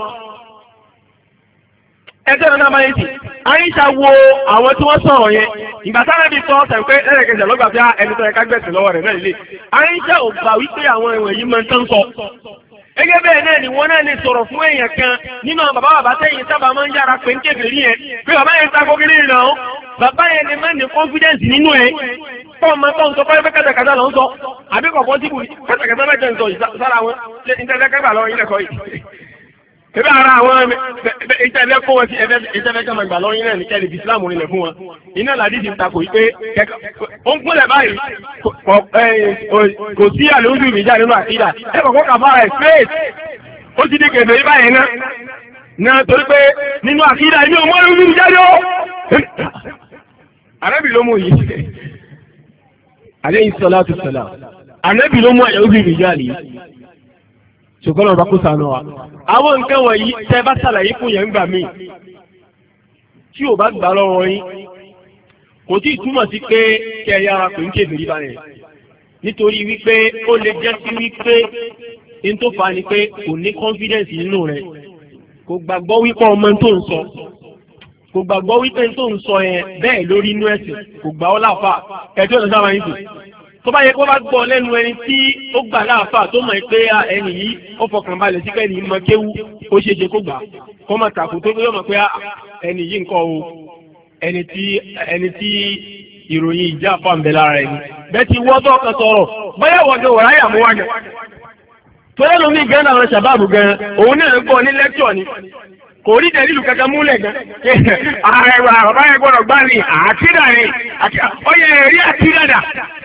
ẹgbẹ́ náà máa ń sìn Aisha wo àwọn tí wọ́n sọ̀rọ̀ yẹn ìgbà táwọn ẹbí sọ ọ̀sẹ̀ pé ẹ̀rẹ̀kẹsẹ̀ lọ́gbà bí ẹni tó yẹ ká gbẹ̀sìn lọ́wọ́ rẹ̀ náà lè Aisha ò gbà wípé àwọn ẹ̀wọ̀n yìí máa ń tán sọ. gẹ́gẹ́ bẹ́ẹ̀ náà ni wọ́n náà lè sọ̀rọ̀ fún èèyàn kan nínú àwọn bàbá bàbá tẹ̀yìn sábà máa ń yára pé ń kébèrè yẹn pé bàbá yẹn ta kókiri nìyẹn náà bàbá yẹn ni máa ń ní confidence nínú ẹ̀ kọ́ ọmọ tó ń sọ pé kátàkátà ló ń sọ àbí kọ̀ọ̀kan síbù kátàkátà bẹ́ẹ̀ jẹ́ ń sọ sára wọn ṣe ń tẹ́lẹ̀ kẹ́gbà lọ́wọ́ yín lẹ́kọ̀ọ́ yìí. Ebe ara àwọn ìtẹ́lẹ̀ kó wọn sí ìtẹ́lẹ̀ kẹ́mọ̀ ìgbà lọ́yìn náà ní kẹ́lẹ̀ Islam nílẹ̀ fún wọn. Iná làdí ti ń takò pé ó ń kúnlẹ̀ báyìí kò sí àlójú ìjà nínú àkídà. Ẹ kọ̀kọ́ kà fara ẹ̀ straight. Ó ti di kẹfẹ́ báyìí náà. Náà torí pé nínú àkídà ní ọmọ ìlú ìjà yó. Ànábì ló mú yìí. Alayhi salatu wassalam. Ànábì ló mú àyẹ̀wò ìjà yìí. Ṣùgbọ́n ọba kó sànù wa. Àwọn nǹkan wọ̀nyí tẹ́ bá ṣàlàyé fún yẹn gbà mí. Tí ò bá gbà lọ́wọ́ yín, kò tí ì túmọ̀ sí pé kẹ́ ẹ yára pè ń kébìrì báyẹn. Nítorí wípé ó lè jẹ́ sí wípé ní tó fà á ni pé kò ní confidence nínú rẹ̀. Kò gbàgbọ́ wípé ọmọ tó ń sọ. Kò gbàgbọ́ wípé tó ń sọ yẹn bẹ́ẹ̀ lórí inú ẹ̀sìn. Kò gbà ọ́ láfa. Ẹjọ́ ìdájọ́ àwọn yìí sùn. Tó bá yẹ kó bá gbọ́ lẹ́nu ẹni tí ó gbà láàfà tó mọ̀ pé ẹni yìí ó fọkàn balẹ̀ sí kẹ́ni mọ kéwú ó ṣe ṣe kó gbà kó má takò tó yọ mọ̀ pé ẹni yìí nǹkan o ẹni tí ẹni tí ìròyìn ìjà fà ń bẹ lára ẹni. Bẹ́ẹ̀ ti wọ́ tó ọkàn sọ̀rọ̀ báyà wọ́n gẹ wọ̀ráyà mú wájà. Tó yẹ lómi gan àwọn ṣàbáàbù gan òun náà ń gbọ́ ní lẹ́kṣọ̀ ni. Kò rí dẹ̀lílù kankan múlẹ̀ gan. Ààrẹ bàbá yẹn gbọ́dọ̀ gbá ní àkídà ni ọyẹ ẹ̀rí àkídà dà.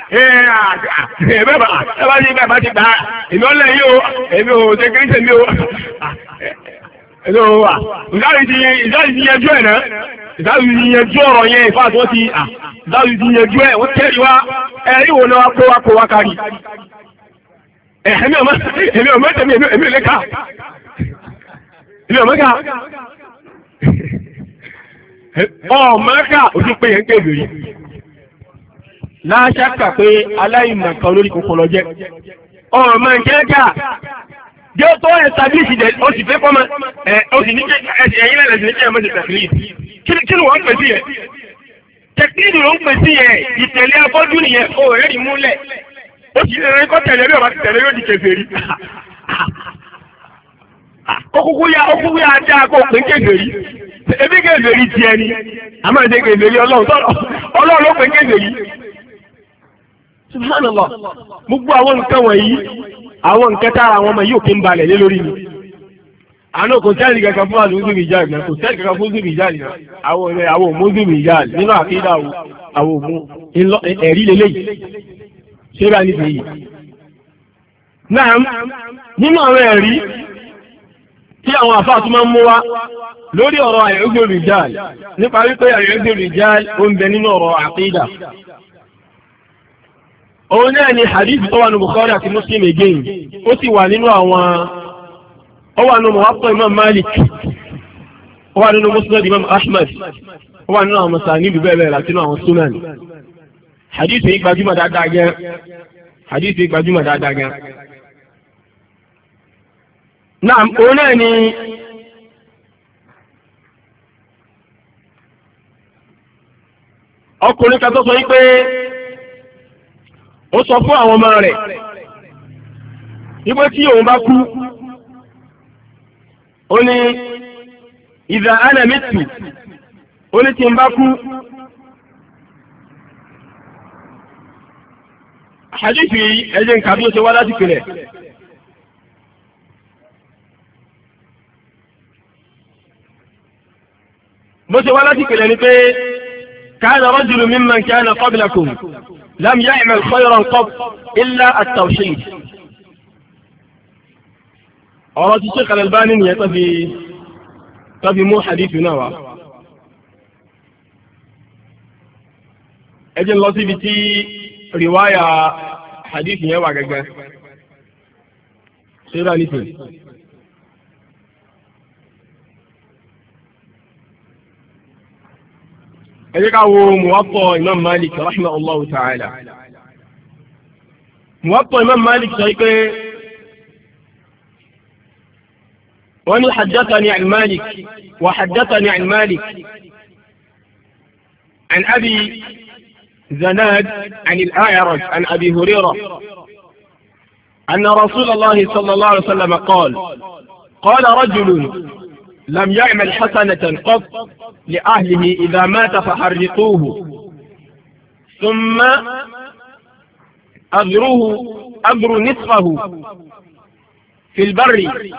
Ẹ bá ti bẹ́ẹ̀ bá ti gbà èmi ọ̀lẹ́ yìí o èmi ò ṣe kí n ṣe mi o. Ìsáàlì ti yẹjú ẹ̀ náà ìsáàlì ti yẹjú ọ̀rọ̀ yẹn ìfà tó ti ìsáàlì ti yẹjú ẹ̀ wọ́n tẹ́rì wá ẹ̀rí wo ni wá kó wá kó wá kárí. Èmi ò mẹ́tẹ̀mí èmi ò lè ká. Ilé ọ̀mẹ́ka ọ̀mẹ́ka ojú pé yẹn ń kéèbè yìí. láṣákà pé aláìmọ̀kan olórí kòkó lọ jẹ́ ọ̀rọ̀ máa ń kẹ́kà jẹ́ tó establish dẹ̀ ó sì fẹ́ pọ́nmọ́ ẹ̀ ó sì ní ẹ̀yìn lẹ́lẹ̀ sí ní kí ẹ̀ mọ́sí tẹ̀kìlì kí ni wọ́n pè sí yẹ tẹ̀kìlì ló ń pè sí yẹ ìtẹ̀lé afọ́jú nìyẹn ó rẹ̀ rí múlẹ̀ ó sì rẹ̀ kọ́ tẹ̀lé bí ọba ti tẹ̀lé yóò di kèfèrí okùnkùn ya okùnkùn ya ajá kó pè kèfèrí ebi kèfèrí tiẹ̀ ni àmọ́ ẹ̀dẹ́ kèfèrí ọlọ́run ló pè kèfèrí. Subhanallah gbogbo àwọn nǹkan wọ̀nyí àwọn nǹkan tára àwọn ọmọ yìí ò kí ń balẹ̀ lé lórí mi. àná kò sẹ́ẹ̀lì kankan fún àlùmí ìjáàlì náà kò sẹ́ẹ̀lì kankan fún zùmí ìjáàlì náà àwọn ọ̀rẹ́ àwọn òmú zùmí ìjáàlì nínú àkídà àwọn òmú ẹ̀rí lélẹ́yìí ṣé bá níbi yìí. náà nínú àwọn ẹ̀rí tí àwọn àfáà tó máa ń mú wá lórí ọ̀rọ̀ àyẹ̀wò ìjáàlì nípa wípé àyẹ̀wò ìjáàlì ó ń bẹ nínú ọ̀rọ̀ àkídà. òun náà ni hadith tó wà ní Bukhari àti Muslim again ó sì wà nínú àwọn ó wà nínú Muwatta Imam Malik ó wà nínú Musnad Imam Ahmad ó wà nínú àwọn masanid bẹ́ẹ̀ bẹ́ẹ̀ láti nínú àwọn sunan. hadith yìí gbajúmọ̀ dáadáa gẹ́ hadith yìí gbajúmọ̀ dáadáa gẹ́. náà òun náà ni ọkùnrin kan tó sọ yìí pé ó sọ fún àwọn ọmọ rẹ̀ wípé tí òun bá kú ó ní ìdá ana mitu ó ní tí n bá kú hadithi ẹjẹ́ nǹkan bí ó ṣe wá láti pìlẹ̀ bó ṣe wá láti pìlẹ̀ ni pé kana rajulun mimman kana qablakum لم يعمل خيرا قط إلا التوحيد. ọ̀rọ̀ tí Sheikh Al-Albani nìyẹn tó fi tó fi mú hadith náà wá. ẹ jẹ́ n lọ síbi tí riwaya hadith yẹn wà gẹ́gẹ́. ṣé bá nítorí. ẹ jẹ́ ká wo Muwatta Imam Malik rahimahullahu ta'ala. Muwatta Imam Malik sọ pé wọ́n ní haddathani an Malik wa haddathani an Malik an Abi Zanad an al-A'raj an Abi Hurairah anna Rasulullah sallallahu alayhi wa sallam qala qala rajulun لم يعمل حسنة قط لأهله إذا مات فحرقوه ثم أذروه أذروا نصفه في البر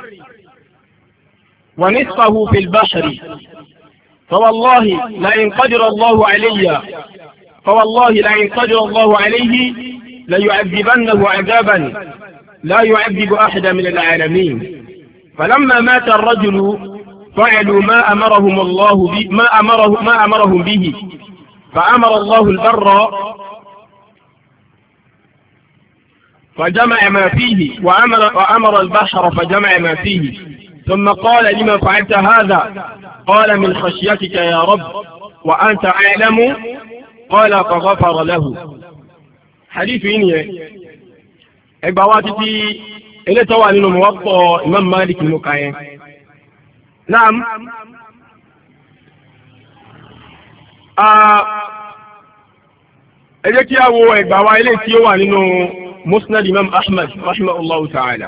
ونصفه في البحر فوالله لئن قدر الله علي فوالله لئن قدر الله عليه ليعذبنه عذابا لا يعذب أحدا من العالمين. فلما مات الرجل فعلوا ما أمرهم الله به ما أمره ما أمرهم به فأمر الله البر فجمع ما فيه وأمر وأمر البحر فجمع ما فيه ثم قال لما فعلت هذا قال من خشيتك يا رب وأنت أعلم قال فغفر له. حديث إني إبواتي إلى توالي الموطأ إمام مالك المكاين. نعم ẹ jẹ́ kí a wo ẹgbàá wa ilé tí ó wà nínú Musnad Imam Ahmad rahimahullahu ta'ala.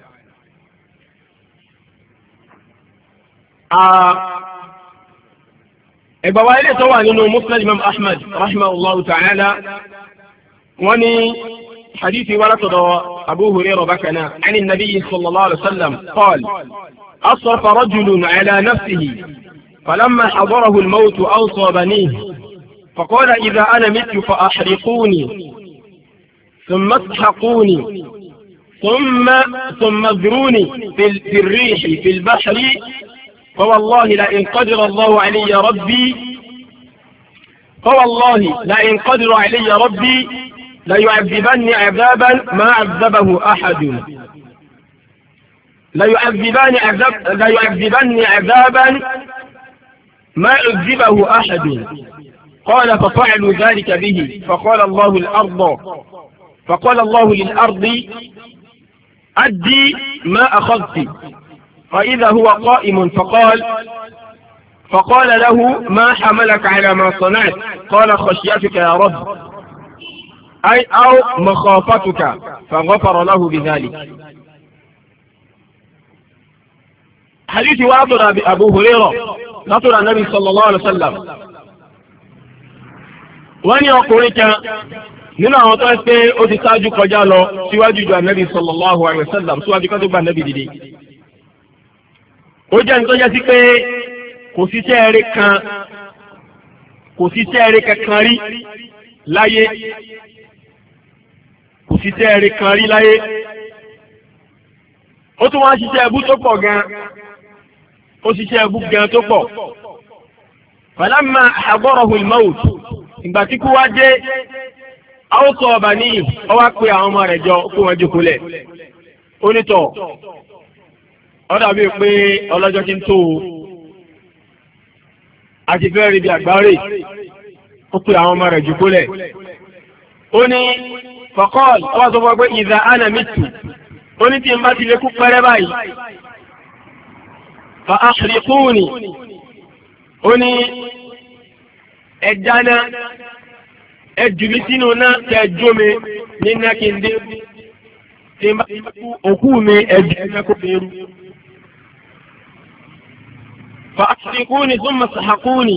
ẹgbàá wa ilé tó wà nínú Musnad Imam Ahmad rahimahullahu ta'ala wọ́n ní hadithi wa látọ̀dọ̀ Abu Hurairah bákanáà عن النبي صلى الله عليه وسلم قال أصرف رجل على نفسه فلما حضره الموت أوصى بنيه فقال إذا أنا مت فأحرقوني ثم اسحقوني ثم ثم اذروني في, في الريح في البحر فوالله لئن قدر الله علي ربي فوالله لئن قدر علي ربي ليعذبني عذابا ما عذبه أحد ليعذبني عذاب ليعذبني عذابا ما عذبه أحد قال ففعلوا ذلك به فقال الله الأرض فقال الله للأرض أدي ما أخذت فإذا هو قائم فقال فقال له ما حملك على ما صنعت قال خشيتك يا رب أي أو مخافتك فغفر له بذلك. حديث واضح أبو هريرة نطر النبي صلى الله عليه وسلم وأن يقولك nínú àwọn tó ń pé ó ti ṣáájú kọjá lọ síwájú ju ànábì sallallahu alaihi wasallam síwájú kan tó gba ànábì dìde. ó jẹ́ nítorí sí pé kò síṣẹ́ eré kan kò síṣẹ́ eré kankan rí láyé kò síṣẹ́ eré kan rí láyé. ó tún wá ṣiṣẹ́ ẹbú tó pọ̀ gan ó ṣiṣẹ́ ẹbú gan tó pọ̀. falamma hadarahu al-maut ìgbà tí kú wá dé. àwọn sọ ọba ní ọwá pé àwọn ọmọ rẹ̀ jọ kó wọn jókòó lẹ̀ onítọ̀ ó dàbí pé ọlọ́jọ́ tí ń tó o àti fẹ́ rí bí àgbáre ó pé àwọn ọmọ rẹ̀ jókòó lẹ̀ ó ní faqal ọwá sọ fún ọ pé idha ana mitu ó ní tí n bá ti lè kú pẹ́rẹ́ báyìí fa ahriquni ó ní ẹja náà ẹ jù mí sínú náà kẹ jó mi ní nákindé tí n bá kú òkú mi ẹ jù mí kó bẹ̀rù. fa ahriquni thumma sahaquni.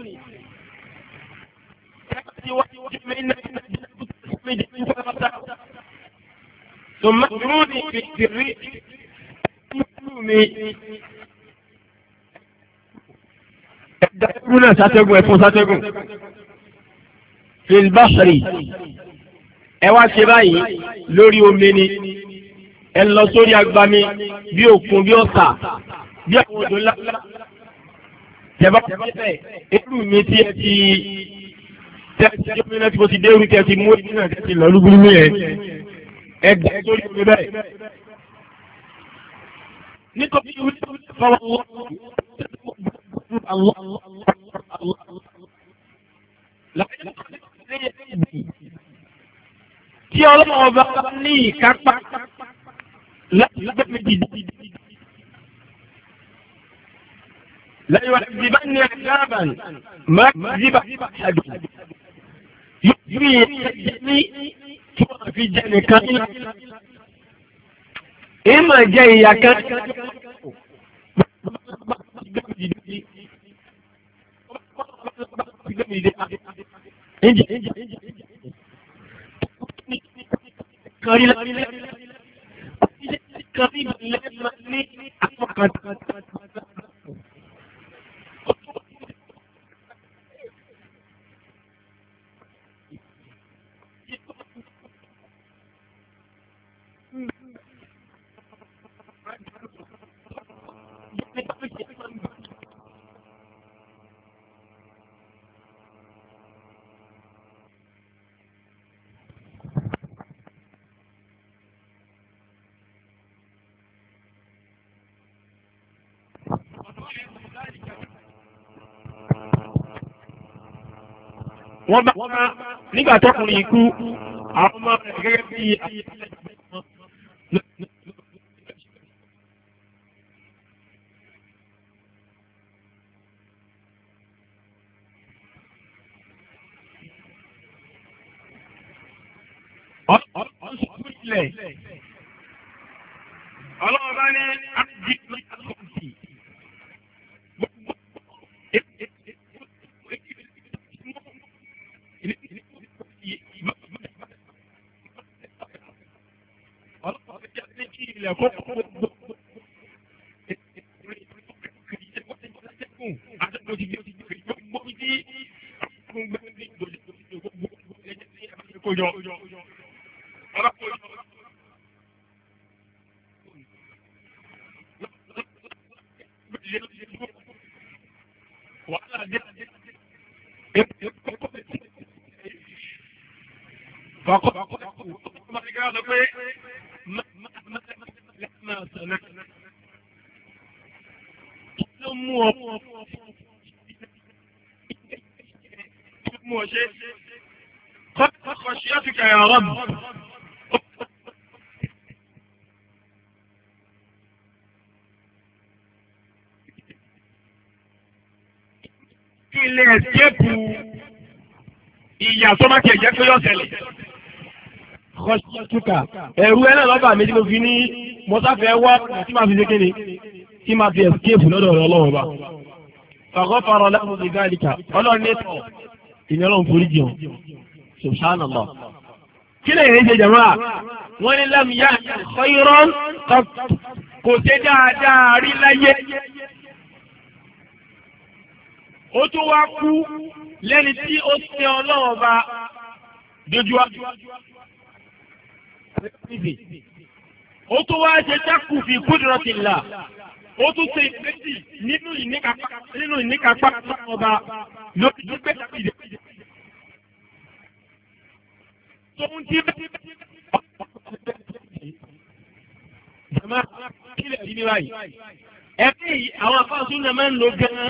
ثم ادروني في الريح ẹ̀dá sátẹ́gùn ẹ̀fún sátẹ́gùn filbasari ẹ wá ṣe báyìí lórí omi ni ẹ lọ sórí agbami bí òkun bí ọ̀sà bí àwọn odò ńlá tẹ̀bá tẹ̀bẹ̀ irú mi tí ẹ ti tẹ́ ẹ ti jẹ́ mi náà tí mo ti dé orí tẹ́ ẹ ti mú ẹni náà tẹ́ ẹ ti lọ lúgbúrú mi yẹn ẹ gbà ẹ sórí omi bẹ́ẹ̀. nítorí wípé fọwọ́ wọ́n tí ọlọ́run ọba ní ìkápá láti gbẹ́mí dìde lẹ́yìn wá ìdìbò ní àgbàbà máa dìbò àdó yóò fi ẹ̀jẹ̀ ní tí wọ́n fi jẹ nìkan ní ìmọ̀ jẹ́ ìyá kan. Kari kari kari ni apa kata wọ́n bá nígbà tọkùnrin ikú àwọn ọmọ rẹ̀ gẹ́gẹ́ bí ọ̀sùn ilẹ̀ ọlọ́run bá ní àjí ní àkọ́ǹtì. ṣe khashyatika ya Rabb. kí ilé ẹ̀sìkéèpù ìyà tó bá tiẹ̀ jẹ́ pé yọ̀ ṣẹlẹ̀. khashyatika ẹ̀rù ẹ̀ náà lọ́ba mi tí mo fi ní mọ́sáfẹ́ wá tí máa fi ṣe kéde tí máa fi ẹ̀sìkéèpù lọ́dọ̀ ọ̀rọ̀ ọlọ́run bá. faghafara lahu bidhalika ọlọ́run ní tọ̀ ìní ọlọ́run forí jẹun subhanallah. kí lè yẹn ṣe jàmáà wọ́n ní lam ya'ti khayran kò ṣe dáadáa rí láyé. ó tún wá kú lẹ́ni tí ó ṣe ọlọ́run bá dojú wa. ó tún wá ṣe dákù fi qudratillah. ó tún ṣe ìgbésí nínú ìníkàpá nínú ìníkàpá ọba lórí gbígbé ìdè. tóun ti bẹ́ẹ̀ jama kílẹ̀ yìí ní báyìí. ẹ̀fẹ́ yìí àwọn afáàsùn náà máa ń lo gan-an.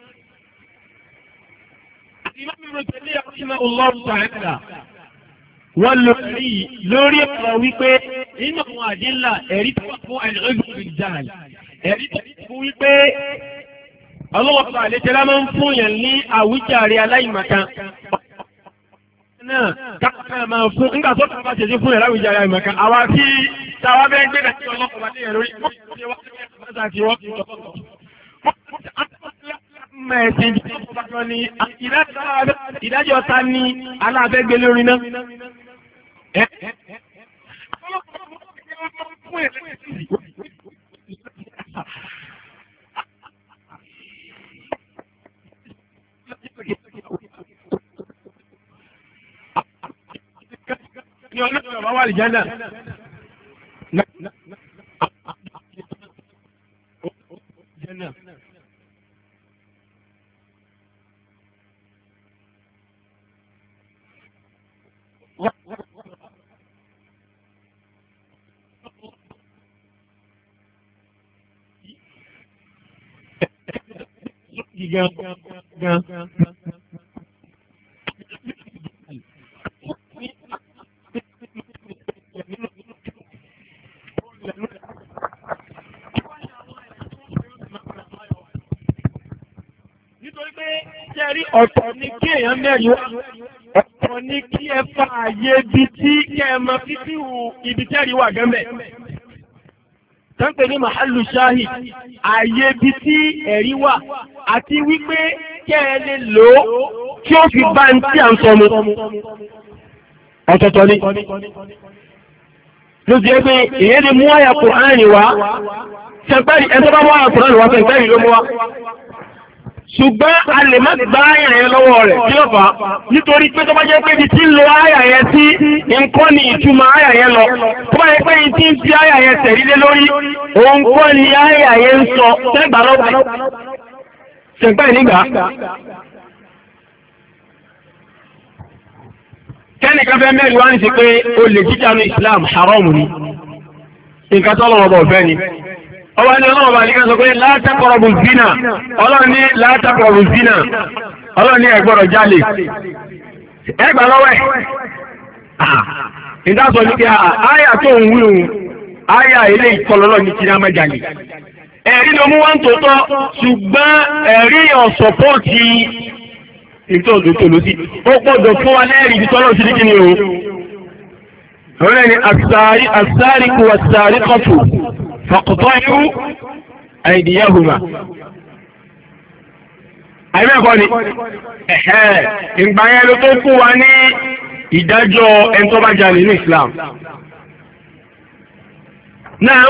Imam Ibn Taymiyyah rahimahullahu ta'ala wọ́n lò rí lórí ọ̀rọ̀ wípé nínú àwọn àdínlà ẹ̀rí tó wà fún al-'udhr bil-jahl. ẹ̀rí tó fún wípé ọlọ́wọ́ bá àlejò máa ń fún yàn ní àwíjàre aláìmọ̀kan. náà káàkiri máa fún nígbà tó kàwá ṣèṣe fún yàn láwùjọ aláìmọ̀kan. àwa tí táwa bẹ́ẹ̀ gbé dàtí ọlọ́pàá bá níyàn lórí mẹ́ẹ̀sìn ìjọba ní ìdájọ́ ta ní aláàbẹ̀gbẹ̀ lórí náà. Ní ọlọ́pàá bá wà lè jẹ́ náà. Gan, gan, gan. Nítorí pé jẹ́rí ọ̀tọ̀ ni kí èèyàn mẹ́rin wá, ọ̀tọ̀ ni kí ẹ fa àyè ibi tí kẹ́ ẹ máa fi sí ibi tẹ́rì wà gẹ́mẹ̀. Tánpẹ̀ ní Mahallu Shahid, ààyè bí tí ẹ̀rí wà, àti wípé kẹ́ ẹ lè lò ó kí ó fi bá ń tí à ń sọmú. Ọ̀tọ̀tọ̀ ni. Ló ti ẹ́ pé èyẹ́ lè mú àyà Kùránì wá, ṣẹ̀pẹ́rì ẹ̀ tó bá mú àyà Kùránì wá ṣẹ̀pẹ́rì ló mú wá. Ṣùgbọ́n a lè má gba àyà yẹn lọ́wọ́ rẹ̀ kí ló fà á? Nítorí pé tó bá jẹ́ pé ibi tí ń lo àyà yẹn sí nǹkan ni ìtumọ̀ àyà yẹn lọ. Tó bá jẹ́ pé ibi tí ń fi àyà yẹn tẹ̀rí lé lórí, òun kọ́ ni àyà yẹn ń sọ tẹ́gbà lọ́wọ́. Ṣẹ̀gbẹ́ nígbà. Kẹ́nìkan fẹ́ mẹ́rin wá ní sí pé olè jíjà ní Islam haram ni. Nǹkan tó lọ́wọ́ bọ̀ fẹ́ ni. Ọwọ́ ni ọlọ́wọ́ bá ní ká sọ pé la taqrabu zina. Ọlọ́run ní la taqrabu zina. Ọlọ́run ní ẹ gbọ́dọ̀ jalè. Ẹ gbà lọ́wọ́ ẹ̀. Ìdásọ ní kí àyà tó ń wí òun, àyà ilé ìkọlọ́lọ́ ní kí ní a máa jalè. Ẹ̀rí ló mú wá ń tòótọ́, ṣùgbọ́n ẹ̀rí ọ̀sọ̀pọ̀tì ìtọ́ òdòtò ló sí. Ó gbọ́dọ̀ fún wa lẹ́rìí ibi tọ́lọ́ sí ní kí ni o. Ọ̀rẹ́ ni as-sariqu was-sariqatu faqta'u aydiyahuma. Àìbẹ́ẹ̀kọ́ ni, ẹ̀hẹ́, ìgbà yẹn ló tó fún wa ní ìdájọ́ ẹni tó bá jalè ní Islam. Náà,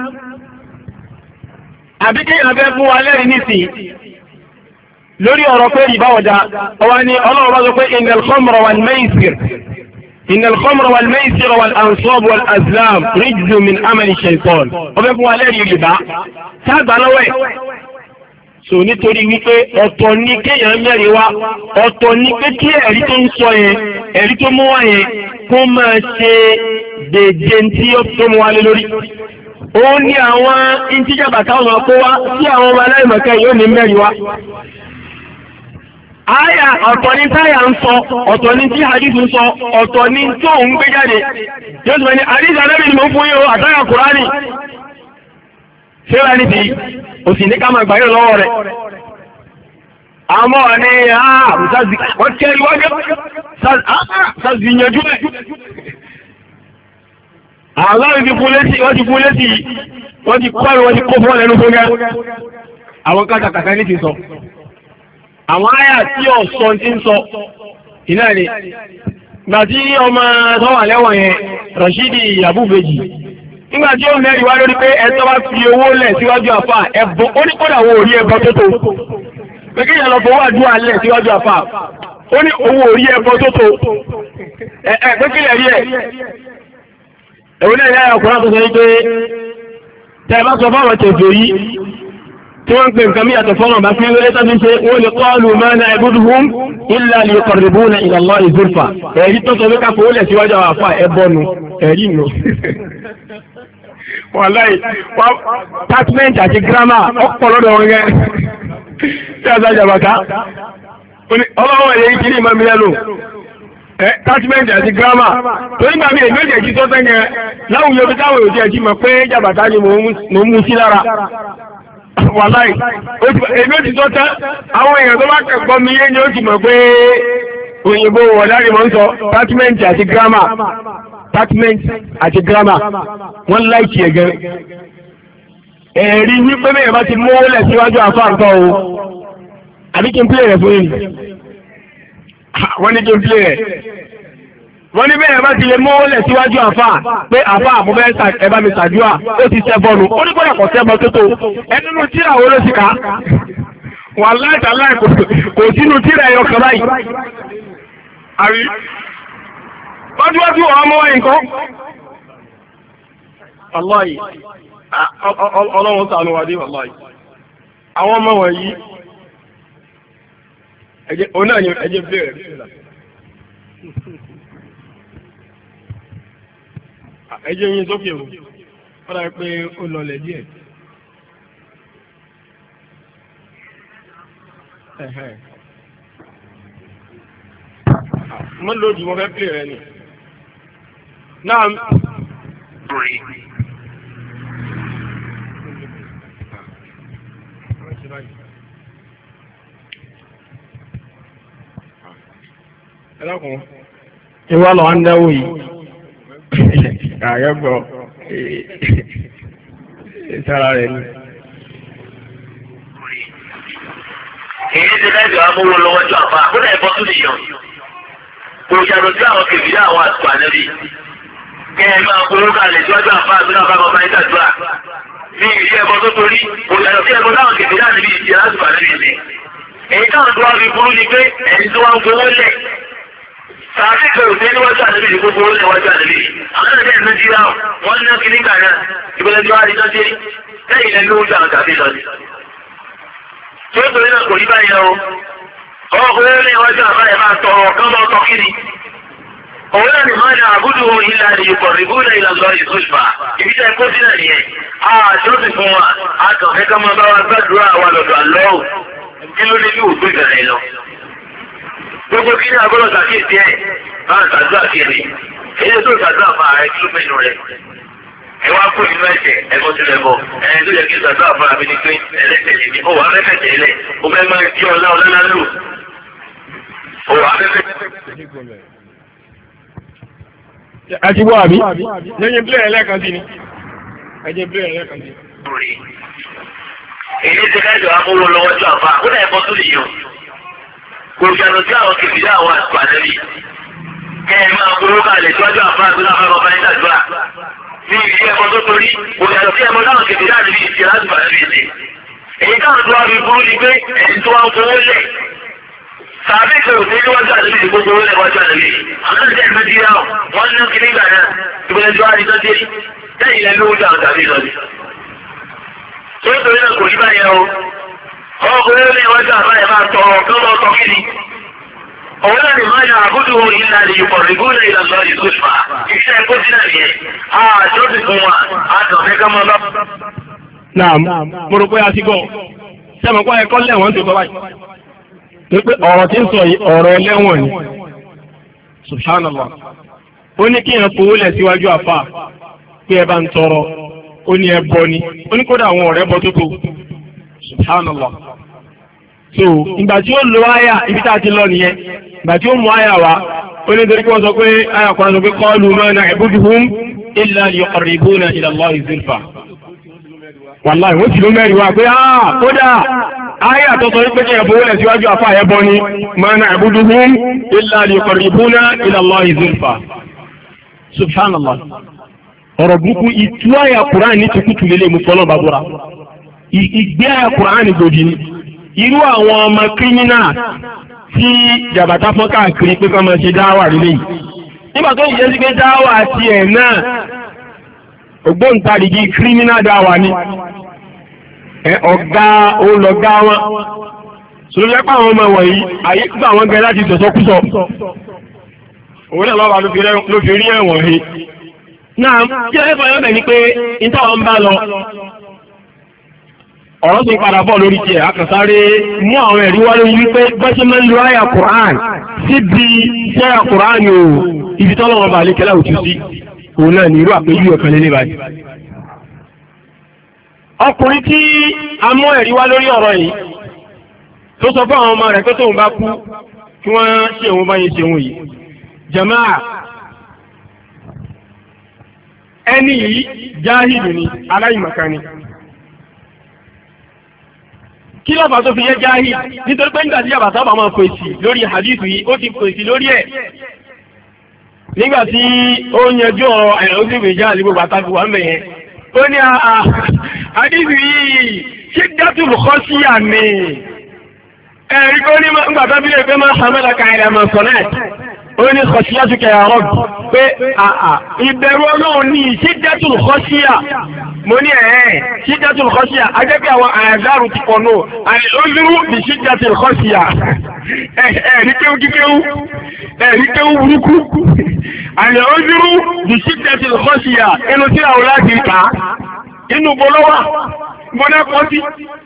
àbí kí ìyàbẹ́ fún wa lẹ́rìí nísìnyí lórí ọ̀rọ̀ pé ìbáwọ̀dá, ọwá ní ọlọ́run bá sọ pé innal khamra wal maisir innal khamra wal maisir wal ansab wal azlam rijzun min amali shaytan. Ọbẹ̀ fún wa lẹ́rìí rìbá, sáàgbà lọ́wọ́ ẹ̀. So nítorí wípé ọ̀tọ̀ ní kéèyàn mẹ́rin wá, ọ̀tọ̀ ní pé kí ẹ̀rí tó ń sọ yẹn, ẹ̀rí tó mú wá yẹn kó máa ṣe dédé tí ó tó mú wá lé lórí. Ó ní àwọn ìjíjàbà táwọn ọmọ kó wá sí àwọn ọmọ aláìmọ̀kẹ́ yóò ní mẹ́rin wá. àyà ọ̀tọ̀ ní táyà ń sọ ọ̀tọ̀ ní tí hadith ń sọ ọ̀tọ̀ ní tó ń gbé jáde yóò sọ ní hadith Ànábì ni mo fún yín o àtàyà Kùránì ṣé wàá ní ti òsì ní ká máa gbà yín lọ́wọ́ rẹ̀ àmọ́ ní àbùsáàzì wọ́n kẹ́ ìwọ́n sáàzì yanjú ẹ̀ àwọn ti fún létí wọ́n ti fún létí wọ́n ti kọ́ wọ́n ti kó fún ọ̀lẹ́nu fún gẹ́ àwọn kátàkàtà ní ti sọ àwọn àyà tí ọ̀sọ́ ti ń sọ iná ni gbà tí ọmọ tọ́wà lẹ́wọ̀n yẹn Rashidi Yabubeji nígbà tí ó mẹ́rin wá lórí pé ẹ̀tọ́ bá fi owó lẹ̀ síwájú àfà ẹ̀bọ ó ní kódà wo orí ẹbọ tó tó pé kí ìyàlọ́ fowó àdúrà lẹ̀ síwájú àfà ó ní owó orí ẹbọ tó tó ẹ̀ pé kílẹ̀ rí ẹ̀ ẹ̀wọ́n náà yára ọkùnrin tó sọ wípé tẹ́ ẹ bá sọ fáwọn tẹ̀fẹ̀ yìí tí wọ́n ń pè nǹkan míyàtọ̀ fọ́nà bá fi wọlé tàbí ṣe wọ́n lè qalu ma na'buduhum illa liyuqarribuna ila Allahi zulfa ẹ̀rí tó sọ pé ká fowó lẹ̀ síwájú àwọn àfà ẹbọnu ẹ̀rí nù. wọ́n láì apartment àti grammar ọ̀pọ̀ lọ́dọ̀ wọn yẹn tí a sá jàbàká ọlọ́wọ́ ẹ̀yẹ kiri ìmọ̀ mi lẹ́nu attachment àti grammar tó nígbà mí èmi ò jẹ́ jí tó tẹ́yẹ láwùjọ bí táwọn ò jẹ́ jí mọ̀ pé jàbàtà ni mò ń mú sí lára wàláì èmi ò ti tó tẹ́ àwọn èèyàn tó bá kẹ́kọ̀ọ́ mi yé ni ó ti mọ̀ pé òyìnbó wọ̀lárí mọ̀ ń sọ attachment àti grammar attachment àti grammar wọ́n láìkì ẹ̀ gan ẹ̀rí wípé bẹ́ẹ̀ bá ti mú owó lẹ̀ síwájú àfáàntọ́ o àbí kí n pílẹ̀ rẹ̀ fún yìí wọ́n ní kí n pílẹ̀ rẹ̀ wọ́n ní bẹ́ẹ̀ bá ti lè mú owó lẹ̀ síwájú àfáà pé àfáà àmúbẹ́ ẹ̀bá mi ṣàdúrà ó ti ṣẹbọnù ó ní kọ́nà kọ̀ ṣẹbọ tó tó ẹnínú tíra wo ló sì ká wà láìta láì kò sínú tíra ẹ̀yọ kan báyìí àrí wájúwájú ọmọ nǹkan aláì ọlọ́run ṣàánú wa dé wàláì àwọn ọmọ wọ̀nyí ẹjẹ́ oná ni ẹjẹ́ bẹ̀rẹ̀ ẹjẹ́ yín sókè o ó dáa pé ó lọlẹ̀ díẹ̀ mọ́ lóòdì wọ́n fẹ́ pè rẹ̀ ni náà ẹlọ́kùn ìwọ́ lọ ń dáwò yìí àyọ́gbọ́ ìsára rẹ̀ ní èyí ti dájọ́ amówó lọ́wọ́jọ́ àpá àkúnà ẹ̀bọ́ tó lè yàn kò yàtọ̀ sí àwọn kèfì àwọn àtùkù ànẹ́bí kẹ́ ẹ máa kúrú kalẹ̀ síwájú àpá àtúnà bá bàbá yín tàdúrà ní ìdí ẹ̀bọ́ tó torí kò yàtọ̀ sí ẹ̀bọ́ táwọn kèfì ànẹ́bí ìdí àtùkù ànẹ́bí ní èyí táwọn tó wá fi burú ni pé ẹni tó wá ń gbowó lẹ̀ tàbí kẹrù sí níwájú àdébì ní gbogbo ó lẹ́wájú àdébì àwọn ẹ̀dẹ́ ẹ̀mẹ́ jí ra wọ́n ní kí nígbà náà ìbẹ̀lẹ̀ tí wá rí lọ́dé lẹ́yìn lẹ́nu oúnjẹ àwọn tàbí lọ́dé tí ó torí náà kò rí báyìí lọ ọkùnrin ní iwájú àbáyẹ máa tọrọ ọ̀kan lọ tọ́ kí ni òun náà ni máa ní àbúdù ilẹ̀ àdìyùkọ̀ rìbúlẹ̀ ìlànà ìsúlùfà ìbílẹ̀ ẹ̀kọ́ sílẹ̀ nìyẹn àjọ ti fún wa àtọ̀fẹ́ ká máa bá wa gbàdúrà wa lọ́dọ̀ àlọ́ọ̀ kí ló dé ní òkú ìbẹ̀rẹ̀ lọ gbogbo kí ní agbọ́dọ̀ sàkíyèsí ẹ̀ máa ṣàdúrà kiri èyí tó ṣàdúrà fún ààrẹ kí ló mẹ́nu rẹ̀ ẹ wá kó nínú ẹ̀jẹ̀ ẹ̀kọ́ sílẹ̀ bọ̀ ẹni tó yẹ kí ṣàdúrà fún àmì ní pé ẹlẹ́tẹ̀lẹ̀ ni ó wà fẹ́fẹ́ tẹ̀lẹ̀ ó fẹ́ máa kí ọlá ọlá lálù ó wà fẹ́fẹ́. a ti wọ́ àbí lẹ́yìn bílẹ̀ ẹlẹ́kan sí ni ẹjẹ́ bílẹ̀ ẹlẹ́kan sí. èyí ti kájọ amówó lọ́wọ́ jọ àfa ó dà ẹ̀kọ́ tó lè yàn kò yàtọ̀ sí àwọn kìfìdí àwọn àtùkù ànẹ́bí kẹ́ ẹ máa kúrú kalẹ̀ síwájú àfa àtúnṣe àwọn ọba ní tàdúrà ní ìdí ẹ̀kọ́ tó torí kò yàtọ̀ sí ẹ̀kọ́ táwọn kìfìdí ànẹ́bí ìṣe látùkù ànẹ́bí ìṣe èyí táwọn tó wá fi burú ni pé ẹ̀sìn tó wá ń fowó lẹ̀ tàbí kẹrù sí níwájú ànẹ́bí ìṣe gbogbo owó lẹ́wájú ànẹ́bí àwọn ẹ̀sìn ẹ̀mẹ́ ti yá wọn ní kí nígbà náà ìbẹ̀rẹ̀ tó wá rí lọ́dẹ lẹ́yìn lẹ́nu oúnjẹ àwọn tàbí lọ́dẹ tó ń torí náà kò rí báyẹn o ọkùnrin ní iwájú àbáyẹ máa tọrọ ọ̀kan lọ tọ́ kí ni òun náà ni máa yà àbúdù ìlà ìyùkọ̀ rìgúnlẹ̀ ìlànà ìsúfà iṣẹ́ ẹ̀kọ́ sílẹ̀ yẹn àjọ ti fún wa àtọ̀fẹ́ ká máa bá. náà mo rò pé a ti gbọ́ sẹ́mi kọ́ ẹ̀kọ́ lẹ́wọ̀n tó tọ́ báyìí pé ọ̀rọ̀ tí ń sọ yìí ọ̀rọ̀ ẹlẹ́wọ̀n ni subhanallah. ó ní kí èèyàn fowó lẹ̀ síwájú àfà pé ẹ bá ń tọrọ ó ní ẹ bọ ni ó ní kódà àwọn ọ̀rẹ́ bọ tó tó subhanallah. so ìgbà tí ó lo àyà ibi tá a ti lọ nìyẹn ìgbà tí ó mú àyà wá ó ní torí pé wọ́n sọ pé àyà kan sọ pé qalu ma na'buduhum illa liyuqarribuna ila Allahi zulfa. wàláì wọ́n sì ló mẹ́rin wá pé áà kódà ayé àtọ́sọ wípé kí ẹ̀bùn wọlé síwájú àfà ẹ̀bọ ni ma na'buduhum illa liyuqarribuna ila Allahi zulfa. subhanallah. ọ̀rọ̀ burúkú ìtú àyà Qur'an ní tukutu lélẹ̀ mú fọlọ́ bàbúrà ìgbé àyà Qur'an gbòdì ni irú àwọn ọmọ kírímínà tí jàbàtà fọ́n káàkiri pé kọ́ máa ṣe dáwà lílé yìí nígbà tó yẹ sí pé dáwà tiẹ̀ náà ògbóǹtarìgì kírímínà dáwà ni ọ̀gá olọ̀gá wọn sọlọ́lẹ́pọ̀ àwọn ọmọ wọ̀nyí àyè gbà wọ́n gẹ láti sọ̀sọ́kúsọ òun náà lọ́wọ́ ló fi rí ẹ̀wọ̀n he náà tí ẹ̀fọ́ yọ̀ bẹ̀ ni pé ìtàwọn ń bá lọ ọ̀rọ̀ tó ń padà bọ̀ lórí tiẹ̀ akàsáré mú àwọn ẹ̀rí wá lórí wípé bọ́sẹ̀ máa ń lo àyà Qur'an síbi iṣẹ́ àyà Qur'an o ibi tọ́lọ́ wọn bá lè kẹ́lá òtún sí òun náà ní irú àpéjú ọ̀kan lélẹ̀ báyìí. ọkùnrin tí a mú ẹ̀rí wá lórí ọ̀rọ̀ yìí tó sọ fún àwọn ọmọ rẹ̀ pé tóun bá kú kí wọ́n ṣe òun báyìí ṣe òun yìí. jàmáà ẹni yìí jáhìlù ni aláìmọ̀kan ni. kí ló fà tó fi yẹ jáhìl nítorí pé nígbà tí yàrá sábà máa fèsì lórí hadith yìí ó ti fèsì lórí ẹ̀ nígbà tí ó yanjú ọ̀rọ̀ àìlọ́sí ìgbèjà àdìgbò pàtàkì wà mẹ́yẹn ó ní àà hadith yìí ṣé dátùlù kọ́ sí àmì ẹ̀rí kó ní nígbà tó bí lè pé máa hàmẹ́lá káyọ̀ àmọ̀ sọ̀nẹ́ẹ̀tì ó ní kọ̀síyàtú kẹyà rọ́bì pé àà ìbẹ̀rù ọlọ́run ní ṣídẹ́tùlù kọ́síyà mo ní ẹ̀ẹ́ ṣídẹ́tùlù kọ́síyà ajẹ́pẹ́ àwọn àyàdárù ti pọ̀ nù àìlóyúrú bí ṣídẹ́tùlù kọ́síyà ẹ̀rí kéwú kíkéwú ẹ̀rí kéwú burúkú àìlóyúrú bí ṣídẹ́tùlù kọ́síyà inú tí àwọn láti kà á inú bolówà gbọ́dọ̀ pọ̀ sí.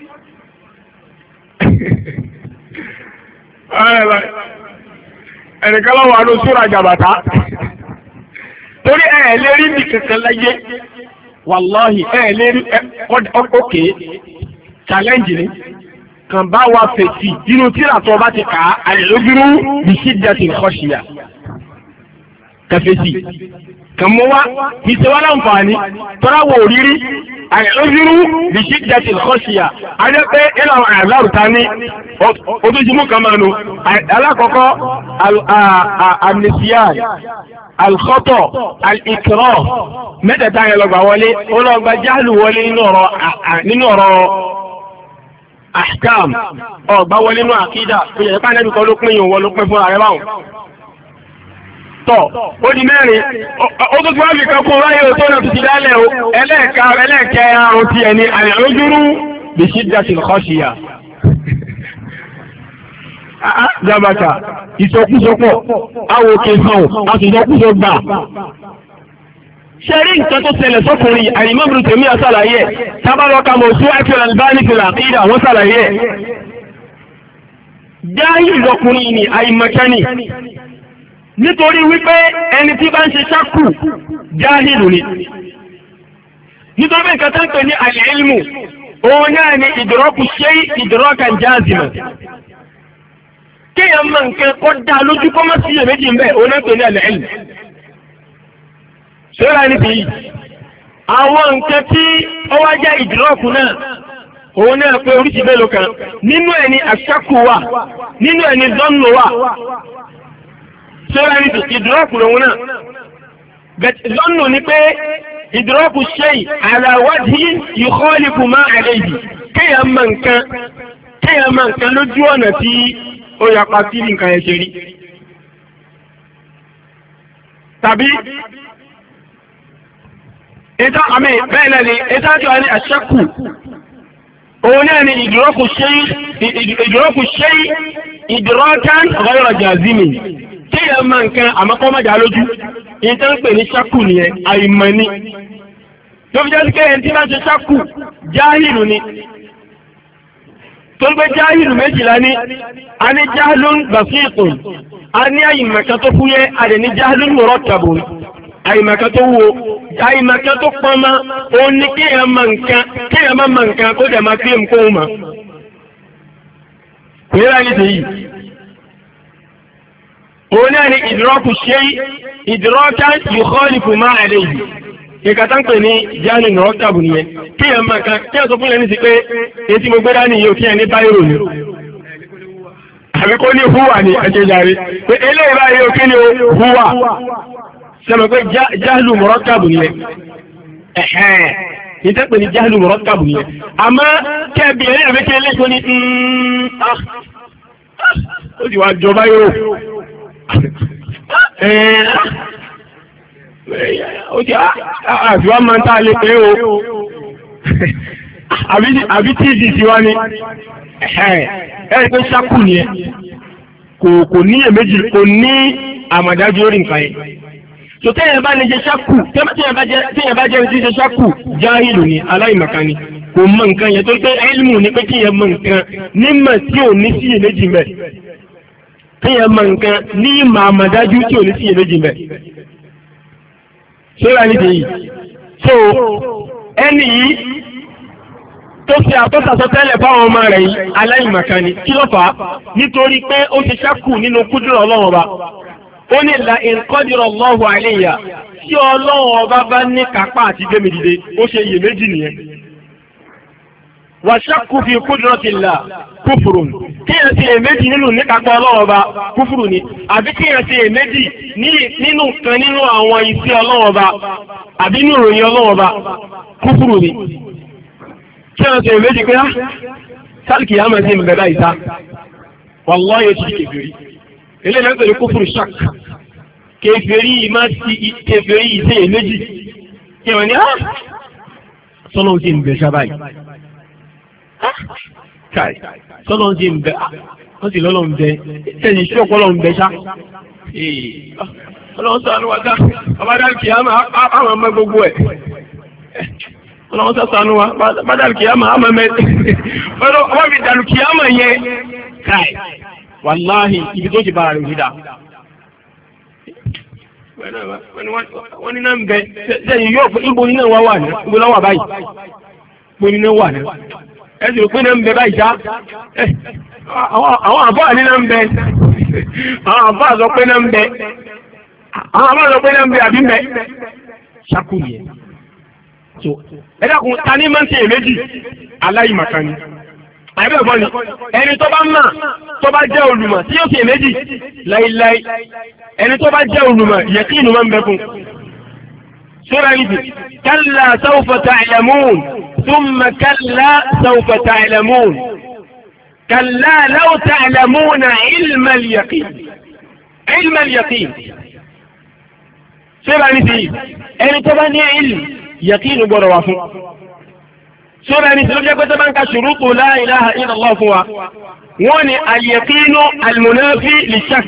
ẹnìkan lọ́wọ́ àánú súra jàbàtà torí ẹ̀ lérí ní kankan láyé wàláhì ẹ̀ lérí ókè challenge ni kàn bá wa fèsì inú tíra tó bá ti kà á àlelójúrú bí ṣídàtì khashiyya kàfèsì kàn mọ́ wá kì í ṣe wá láǹfààní tọ́lá wò rírí àlelójúrú bí ṣídàtì khashiyya ajẹ́ pé ìlà àwọn àyàlárù ta ní ojúmọ́ kan máa nu alákọ̀ọ́kọ́ al-nisyan al-khata al-ikrah mẹ́tẹ̀ẹ̀ta yẹn lọ́gbà wọlé ó lọ́gbà jáàlù wọlé nínú ọ̀rọ̀ ahkam ọ̀gbà wọlé nínú àkídà ó yẹ ká nẹ́bí kan ló pín yòó wọ́n ló pín fún ààrẹ báwọn. tọ́ ó di mẹ́rin ó tó ti wá fi kan kún ráyè tó náà ti dálẹ̀ o ẹlẹ́ẹ̀ka ẹlẹ́ẹ̀kẹ́ àrùn ti ẹni al-ujru bi shiddatil khashiyya. Jabata ìsọkúsọpọ̀ awòkè hàn àtìsọkúsọ gbà. Ṣé rí nǹkan tó ṣẹlẹ̀ sọ́kùnrin Al-Imam Ibn Taymiyyah ṣàlàyé ẹ̀ tábàlọ́ka Mawsu'at al-Albani fil Aqeedah àwọn ṣàlàyé ẹ̀. Jáhìl lọkùnrin ni àìmọ̀kánì nítorí wípé ẹni tí bá ń ṣe ṣákù jáhìlù ni. Nítorí nǹkan tó ń pè ní al-ilmu òun náà ni idraku shay idrakan jaziman. Kéèyàn mọ nǹkan kọ́ dá lójú kọ́ mọ́ sí iyèméjì ń bẹ̀ òun náà pè ní al-ilm. Ṣọ́ra ní ti yìí. Àwọn nǹkan tí ó wá jẹ́ ìdírọ́ọ̀kù náà, òun náà pé oríṣi mélòó kan. Nínú ẹ̀ ni àṣàkù wà, nínú ẹ̀ ni dọ́nù wà. Ṣọ́ra ní ti ìdírọ́ọ̀kù lòun náà. Dọ́nù ni pé ìdírọ́ọ̀kù shay ala wajhi yukhalifu ma alayhi. Kéèyàn mọ nǹkan, kéèyàn mọ nǹkan lójú ọ̀nà tí ó yapa sí nǹkan ẹ̀ ṣe rí. Tàbí ìta àmì bẹ́ẹ̀ náà ni ìta tí wà ní àṣẹ́kù òun náà ni ìdúrókù ṣe ìdúrókàn ghayra jazimi tí yẹ máa nǹkan àmọ́kọ́mọ́jà lójú ìta ń pè ní ṣákù nìyẹn àìmọ̀ ni tó fi jẹ́ sí kẹ́yẹn tí máa ṣe ṣákù jáhìlù ni tó gbé jáhìlù méjìlá ní a ní jáhìlùn bàfíìkùn a ní àyìnmọ̀kan tó fúyẹ́ a dẹ̀ ní jáhìlùn murakkabun àyìnmọ̀kan tó wúwo àyìnmọ̀kan tó pọ́nmá òun ní kéèyàn mọ̀ nǹkan kéèyàn má mọ̀ nǹkan kó dẹ̀ máa fi èm kóhùn mọ̀ kò yẹ láyé tèyí òun náà ní idraku shay idrakan yukhalifu ma alayhi ìka tá ń pè ní jáàlì nọ́ọ̀tàbù nìyẹn kí ẹ̀ máa kan kí ẹ̀ sọ fún yẹn ní sí pé etí mo gbé dání yìí ò kí ẹ̀ ní báyìí rò ní. àbí kó ní húwà ní ẹ̀jẹ̀ jàre pé eléyìí báyìí ò kí ni húwà sọ̀rọ̀ pé jáàlù mọ́ọ̀tàbù nìyẹn ẹ̀hẹ́n ìtẹ́ pè ní jáàlù mọ́ọ̀tàbù nìyẹn. àmọ́ kẹ́ẹ̀bì ẹ̀rí àbí kí eléyìí tó ní ó sì wá jọ báyìí rò ó ti àti wá máa ń tá a lè pé o àbí tíìsì tí wá ní ẹ̀rí pé ṣákù ni ẹ kò ní èméjì kò ní àmàdájú orí nǹkan yẹn tó tẹ́yẹ̀ bá lè jẹ ṣákù tẹ́yẹ̀ bá jẹ́ ti ṣe ṣákù jáhìlù ni aláìmọ̀kan ni kò mọ̀ nǹkan yẹn tó pé ilmu ni pé kí yẹn mọ̀ nǹkan nímọ̀ tí ò ní sí èméjì mẹ́ kí yẹn mọ̀ nǹkan ní ìmọ̀ àmàdájú tí ò ní sí èméjì mẹ́ ṣé wà nídìí yìí so ẹni yìí tó ṣe àtọ́sàsọtẹ́lẹ̀ fáwọn ọmọ rẹ̀ yìí aláìmọ̀kan ni kí ló fà á nítorí pé ó ti ṣákù nínú kúdùrọ̀ ọlọ́run ọba ó ní la ìkọ́dìrọ̀ Allahu alayya tí ọlọ́run ọba bá ní kápá àti gbé mi dìde ó ṣe iyèméjì nìyẹn wàṣákù fi qudratillah kúfùrù kí ẹ ṣe èméjì nínú níkàpá ọlọ́run ọba kúfùrù ni àbí kí ẹ ṣe èméjì nínú kan nínú àwọn iṣẹ́ ọlọ́run ọba àbí nínú ìròyìn ọlọ́run ọba kúfùrù ni kí ẹ ṣe èméjì pé á sálìkì yá máa ṣe ìmọ̀ bẹ̀rẹ̀ ìta wallahi yóò ti di kèfèrí eléyìí náà pẹ̀lú kúfùrù ṣak kèfèrí yìí máa ti kèfèrí yìí ṣe èméjì kí ẹ wọ́n ní á sọ́nà ó ti ń bẹ̀ ṣábàyì káì sọ́nà ń ṣe ń bẹ wọ́n sì lọ́nà ń bẹ ẹ̀yìn iṣẹ́ ọ̀pọ̀lọ́ ń bẹ ṣá. ọlọ́run ṣàánú wa dá abádàlì kìámà àmọ́ ọmọ gbogbo ẹ̀ ọlọ́run ṣàánú wa abádàlì kìámà àmọ́ mẹ́ ọmọ mi dàlù kìámà yẹn káì wàláhì ibi tó ti bára rẹ̀ òṣìdá. wọ́n ní náà ń bẹ sẹ́yìn yóò pé ibo ní náà wá wà ní ibo náà wà báyìí ibo ní náà wà ní ẹ̀sì rò pé náà ń bẹ báyìí já àwọn àbá ní náà ń bẹ àwọn àbá sọ pé náà ń bẹ àwọn àbá sọ pé náà ń bẹ àbí ń bẹ ṣákù nìyẹn so ẹ dákun ta ní máa ń ṣe èméjì aláìmọ̀kan ni àbẹ́ ẹ̀fọ́ ni ẹni tó bá mà tó bá jẹ́ olùmọ̀ tí yóò ṣe èméjì láíláí ẹni tó bá jẹ́ olùmọ̀ yẹ̀kí inú máa ń bẹ fún sura yìí kalla sawfa ta'lamun ثم كلا سوف تعلمون كلا لو تعلمون علم اليقين علم اليقين سيبا نسي ẹni tó bá ní ilm yaqin gbọ́dọ̀ wà fún sóra ní sílẹ̀ pé tó bá ń ka ṣurutu la ilaha illallah fún wa wọ́n ní al-yaqinu al-munafi li-shakk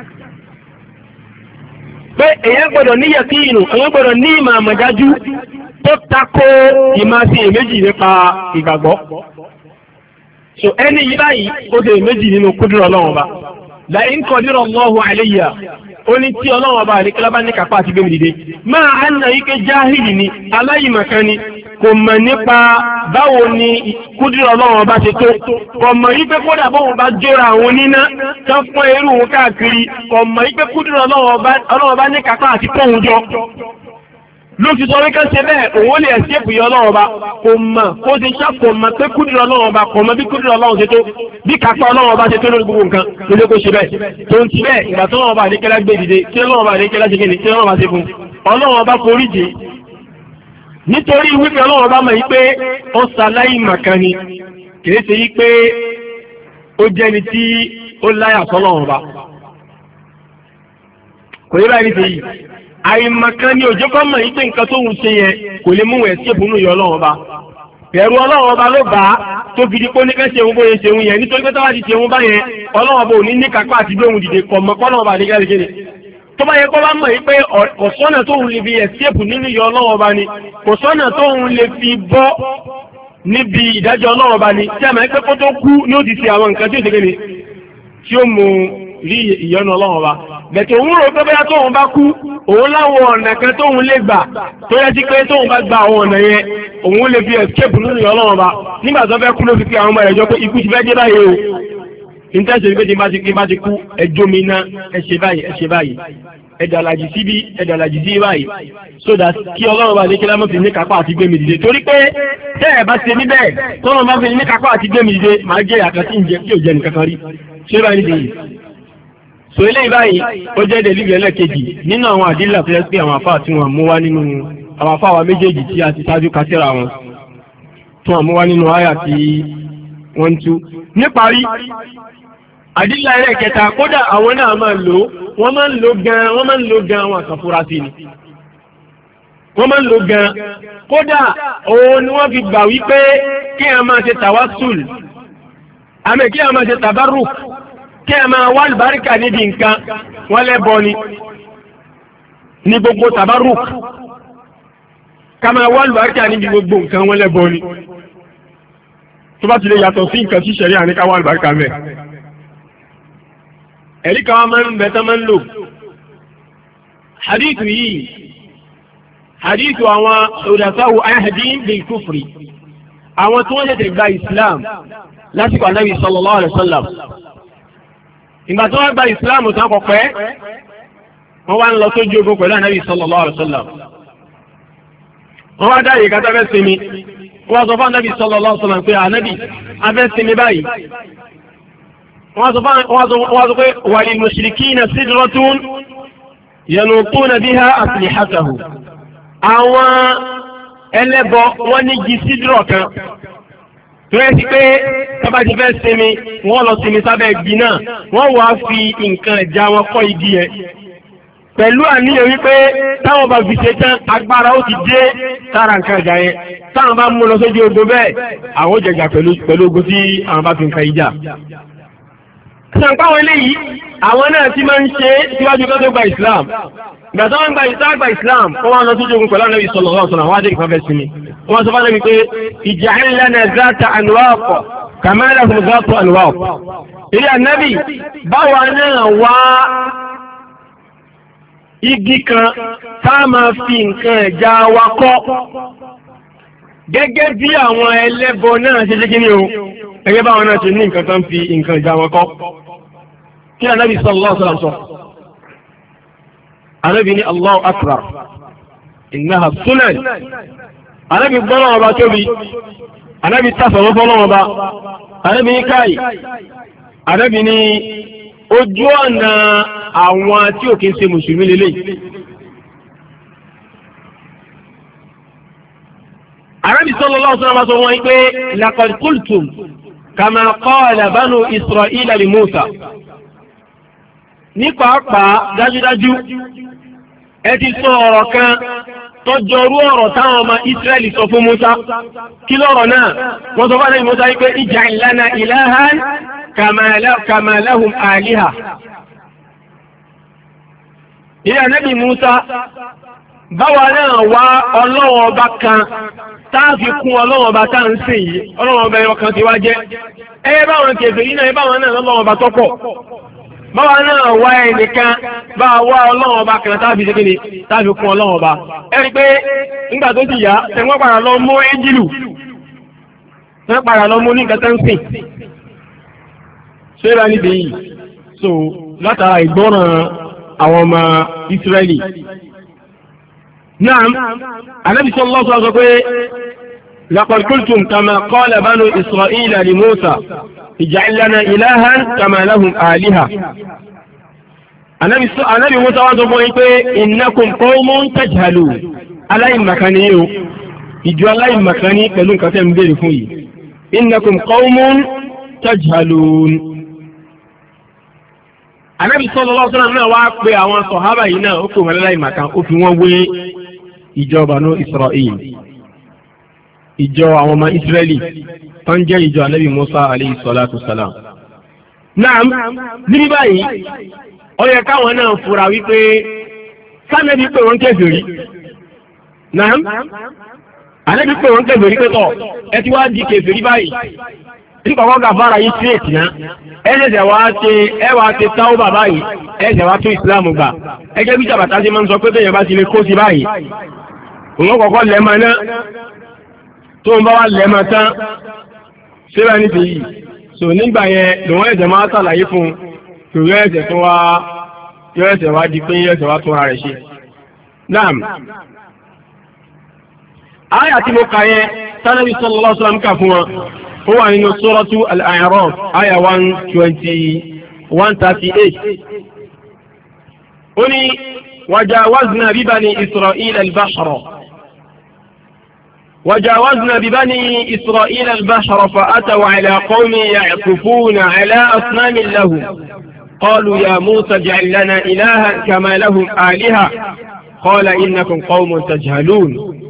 pé èyàn gbọ́dọ̀ ní yaqinu èyàn gbọ́dọ̀ ní ìmọ̀ àmọ̀dájú tó tako ìmáṣe èméjì nípa ìgbàgbọ́. so ẹni yìí báyìí ó ṣe èméjì nínú kúdúrọ̀ ọlọ́run ọba la'in qadira Allahu alayya ó ní tí ọlọ́run ọba àríkẹ́lá bá ní kápá àti gbé mi dìde máa á nà ike jáhìlì ni aláìmọ̀kan ni kò mọ̀ nípa báwo ni kúdúrọ̀ ọlọ́run ọba ṣe tó kò mọ̀ yí pé kódà bóun bá jóra àwọn oníná tó fún ẹrú òun káàkiri kò mọ̀ yí pé kúdúrọ̀ ọlọ́run ọba ní kápá àti kóhun jọ ló fi sọ wípé ṣe bẹ́ẹ̀ òun lè ẹ̀sí èpù yọ ọlọ́run ọba kò mọ̀ kó ṣe ṣá kò mọ̀ pé kúdìrọ̀ ọlọ́run ọba kò mọ̀ bí kúdìrọ̀ ọlọ́run ṣe tó bí kápá ọlọ́run ọba ṣe tó lórí gbogbo nǹkan ló lé kó ṣe bẹ́ẹ̀ tó ń ti bẹ́ẹ̀ ìgbà tó ọlọ́run ọba àdékẹ́lá gbé dìde kí ọlọ́run ọba àdékẹ́lá ṣe kéde kí ọlọ́run ọba ṣe fún ọlọ́run ọba forí jì nítorí wípé ọlọ́run ọba mọ̀ yí pé ó ṣaláì màkan ni kìí ṣe yí pé ó jẹ́ni tí ó láyà sọ́lọ́run ọba kò yẹ báyìí ṣe yìí àìmọ̀kan ni òjò kan mọ̀ yí pé nǹkan tó ń ṣe yẹn kò lè mú ẹ̀ sí ìbùnú yọ ọlọ́run ọba ẹ̀rù ọlọ́run ọba ló bá tó fi di pé oníkan ṣe òun bóyá ṣe òun yẹn nítorí pé táwa ti ṣe òun bá yẹn ọlọ́run ọba ò ní ní kápá àti gbé òun dìde kọ̀ mọ́ kọ́ ọlọ́run ọba àdéhùn àdéhùn tó bá yẹ kó bá mọ̀ yí pé kò sọ́nà tóun lè fi escape nínú yọ ọlọ́run ọba ni kò sọ́nà tóun lè fi bọ́ níbi ìdájọ́ ọlọ́run ọba ni tí a máa ń pẹ́ kó tó kú ní ó ti ṣe àwọn nǹkan tí ó ṣe kéde tí ó mú rí ìyọ́nú ọlọ́run ọba bẹ̀tẹ̀ òun rò pé bóyá tóun bá kú òun láwọn ọ̀nà kan tóun lè gbà tó yẹ sí pé tóun bá gba àwọn ọ̀nà yẹn òun lè fi escape nínú ọlọ́run ọba nígbà tó fẹ́ kú ló fi fi àwọn ọmọ rẹ̀ jọ pé ikú ti fẹ́ dé báyìí o ìtẹ́sẹ̀ ní pé tí n bá ti kú ẹjọ́ mi ná ẹ ṣe báyìí ẹ ṣe báyìí ẹ̀dàlàjì síbí ẹ̀dàlàjì sí báyìí so that kí ọlọ́run bá ní kí lámọ́ fi ní kápá àti gbé mi dìde torí pé tẹ́ ẹ̀ bá ṣe níbẹ̀ tọ́lọ́run bá fi ní kápá àti gbé mi dìde máa jẹ́ àkàtì ìjẹ tí ò jẹ́ nìkan kan rí ṣé báyìí nìyí. so eléyìí báyìí ó jẹ́ dẹ̀lígì ẹlẹ́kejì nínú àwọn àdílà tó yẹ pé àwọn afá tí wọ́n mú wá nínú àwọn afá wa méjèèjì tí a ti ṣáájú kásíra wọn tí wọ́n mú wá nínú àyà tí wọ́n ń tú. níparí àdílà ẹlẹ́kẹta kódà àwọn náà máa lò wọ́n máa ń lò gan wọ́n máa ń lò gan àwọn àkànfúrasì ni wọ́n máa ń lò gan kódà òun ni wọ́n fi gbà wípé kí a máa ṣe tàwásùl àmì kí a máa ṣe tàbárùk kí a máa wá àlùbáríkà níbi nǹkan wọ́n lẹ́bọ ni ní gbogbo tàbárùk ká máa wá àlùbáríkà níbi gbogbo nǹkan wọ́n lẹ́bọ ni tó bá ti lè yàtọ̀ sí nǹkan tí ṣẹ̀rí àníká wá àlùbáríkà mẹ́ ẹ̀rí kan wá máa ń bẹ tán máa ń lò hadithu yìí hadithu àwọn òdàsáwò ayáhàdín bil kufri àwọn tí wọ́n tètè gba islam lásìkò anábì sallallahu alaihi wasallam ìgbà tí wọ́n gba islam tán kọ̀ pẹ́ wọ́n wá ń lọ sójú ogun pẹ̀lú anábì sallallahu alaihi wasallam wọ́n wá dá ìyíká tábẹ́ sinmi wọ́n sọ fún anábì sallallahu alaihi wasallam pé anábì abẹ́ sinmi báyìí wọ́n sọ pé wàlí mushrikina sidratun yanutuna biha aslihatahu àwọn ẹlẹ́bọ wọ́n ní igi sídìrọ̀ kan tó yẹ sí pé tọ́ba ti fẹ́ sinmi wọ́n lọ sinmi sábẹ́ igi náà wọ́n wá fi nǹkan ẹ̀já wọn kọ́ igi yẹn pẹ̀lú àníyàn wípé táwọn bá fi ṣe tán agbára ó ti dé sára nǹkan ẹ̀já yẹn táwọn bá mú lọ sójú ogun bẹ́ẹ̀ àwọn ó jẹjà pẹ̀lú ogun tí àwọn bá fi nǹkan ìjà. Ṣàǹpáwọn eléyìí, àwọn náà ti máa ń ṣe síwájú tó tó gba Islam. Ìgbà tó wọ́n gba Islam gba Islam, wọ́n wá lọ sójú ogun pẹ̀lú Ànábì sallallahu alaihi wasallam, wọ́n á dé ìfẹ́ fẹ́ sinmi. Wọ́n sọ fún Ànábì pé ij'al lana zata anwaq kama lahum zatu anwaq. Ilé Ànábì, báwa náà wá igi kan tá a máa fi nǹkan ẹ̀já wa kọ́. Gẹ́gẹ́ bí àwọn ẹlẹ́bọ náà ṣe ṣe kí ni o, gẹ́gẹ́ báwọn náà ṣe ní nǹkan tán fi nǹkan ẹ̀já wọn kọ́. Kí Ànábì sallallahu alaihi wasallam sọ? Ànábì ní Allahu akbar, innaha sunan. Ànábì gbọ́nà ọba tóbi, Ànábì tàfẹ̀wọ́ fọ́nà ọba, Ànábì ní káì, Ànábì ní ojú ọ̀nà àwọn tí ò kí ń ṣe mùsùlùmí lélẹ̀. Ànábì sallallahu alaihi wasallam sọ wọ́n pé laqad qultum kama qala banu Isra'ila li Musa. Ní pàápàá dájúdájú ẹ ti sọ ọ̀rọ̀ kan tó jọrú ọ̀rọ̀ táwọn ọmọ Ísírẹ́lì sọ fún Musa. Kí lọ́rọ̀ náà? Wọ́n sọ fún Ànábì Musa wípé ij'al lana ilahan kama lahum aliha. Ilé Ànábì Musa báwa náà wá ọlọ́wọ́ ọba kan táàfi kún ọlọ́wọ́ ọba tá à ń sìn yìí, ọlọ́wọ́ ọba ẹyọ kan ti wá jẹ́. Ẹ báwọn kèfèrí náà ẹ báwọn náà lọ́wọ́ ọba tọ́pọ̀. Báwa náà wá ẹnìkan bá wá ọlọ́wọ́ ọba kan táàfi ṣe kíni táàfi kún ọlọ́wọ́ ọba. Ẹ rí pé nígbà tó ti yá ẹ̀wọ́n padà lọ mú éjìlù. Wọ́n padà lọ mú ní nǹkan tó ń sìn. Ṣé ra níbi yìí? So látara ìgbọ́ràn àwọn ọmọ Ísírẹ́lì. Naam, Ànábì sallallahu alaihi wasallam sọ pé laqad qultum kama qala banu Isra'ila li Musa ij'al lana ilahan kama lahum aliha. Ànábì Musa wá sọ fún yín pé innakum qawmun tajhalun. Aláìmọ̀kan ni yín o, ìjọ aláìmọ̀kan ní pẹ̀lú nǹkan tẹ́ ń béèrè fún yìí. Innakum qawmun tajhalun. Ànábì sallallahu alaihi wasallam náà wá pé àwọn sọ̀hábà yìí náà ó kò wọ́n aláìmọ̀kan ó fi wọ́n wé ìjọ Banu Isra'il, ìjọ àwọn ọmọ Israẹli tó ń jẹ́ ìjọ Ànábì Musa alayhi salatu salam. Naam, níbi báyìí ó yẹ káwọn náà fura wípé sánẹ́bí pé wọ́n kèfèrí. Naam, ànábì pé wọ́n kèfèrí pé tọ̀ ẹ ti wá di kèfèrí báyìí nípa wọ́n gàfàrà yìí sí ètì náà ẹ ṣẹ̀ṣẹ̀ wá ṣe ẹ wá ṣe táwọn bàbá yìí ẹ ṣẹ̀ wá tún ìsìlámù gbà ẹgẹ́ bí jàbàtà ṣe máa ń sọ pé bẹ́ẹ̀ yẹn bá ti lè kó sí báyìí òun kọ̀ọ̀kọ́ lẹ́ẹ̀mọ náà tó ń bá wá lẹ́ẹ̀mọ tán ṣé bá ní ti yìí so nígbà yẹn lòun ẹ̀jẹ̀ máa ṣàlàyé fún un tòun ẹ̀jẹ̀ tó wá yọ ẹ̀jẹ̀ wá di pé ẹ̀jẹ̀ wá tún ara rẹ̀ ṣe. naam àyà tí mo kà yẹn Ànábì sallallahu alaihi wasallam kà fún wọn ó wà nínú suratu al-A'raf àyà one twenty one thirty eight ó ní wajawazna bi bani Isra'ila al-bahra وجاوزنا ببني إسرائيل البحر فأتوا على قوم يعكفون على أصنام لهم قالوا يا موسى اجعل لنا إلها كما لهم آلهة قال إنكم قوم تجهلون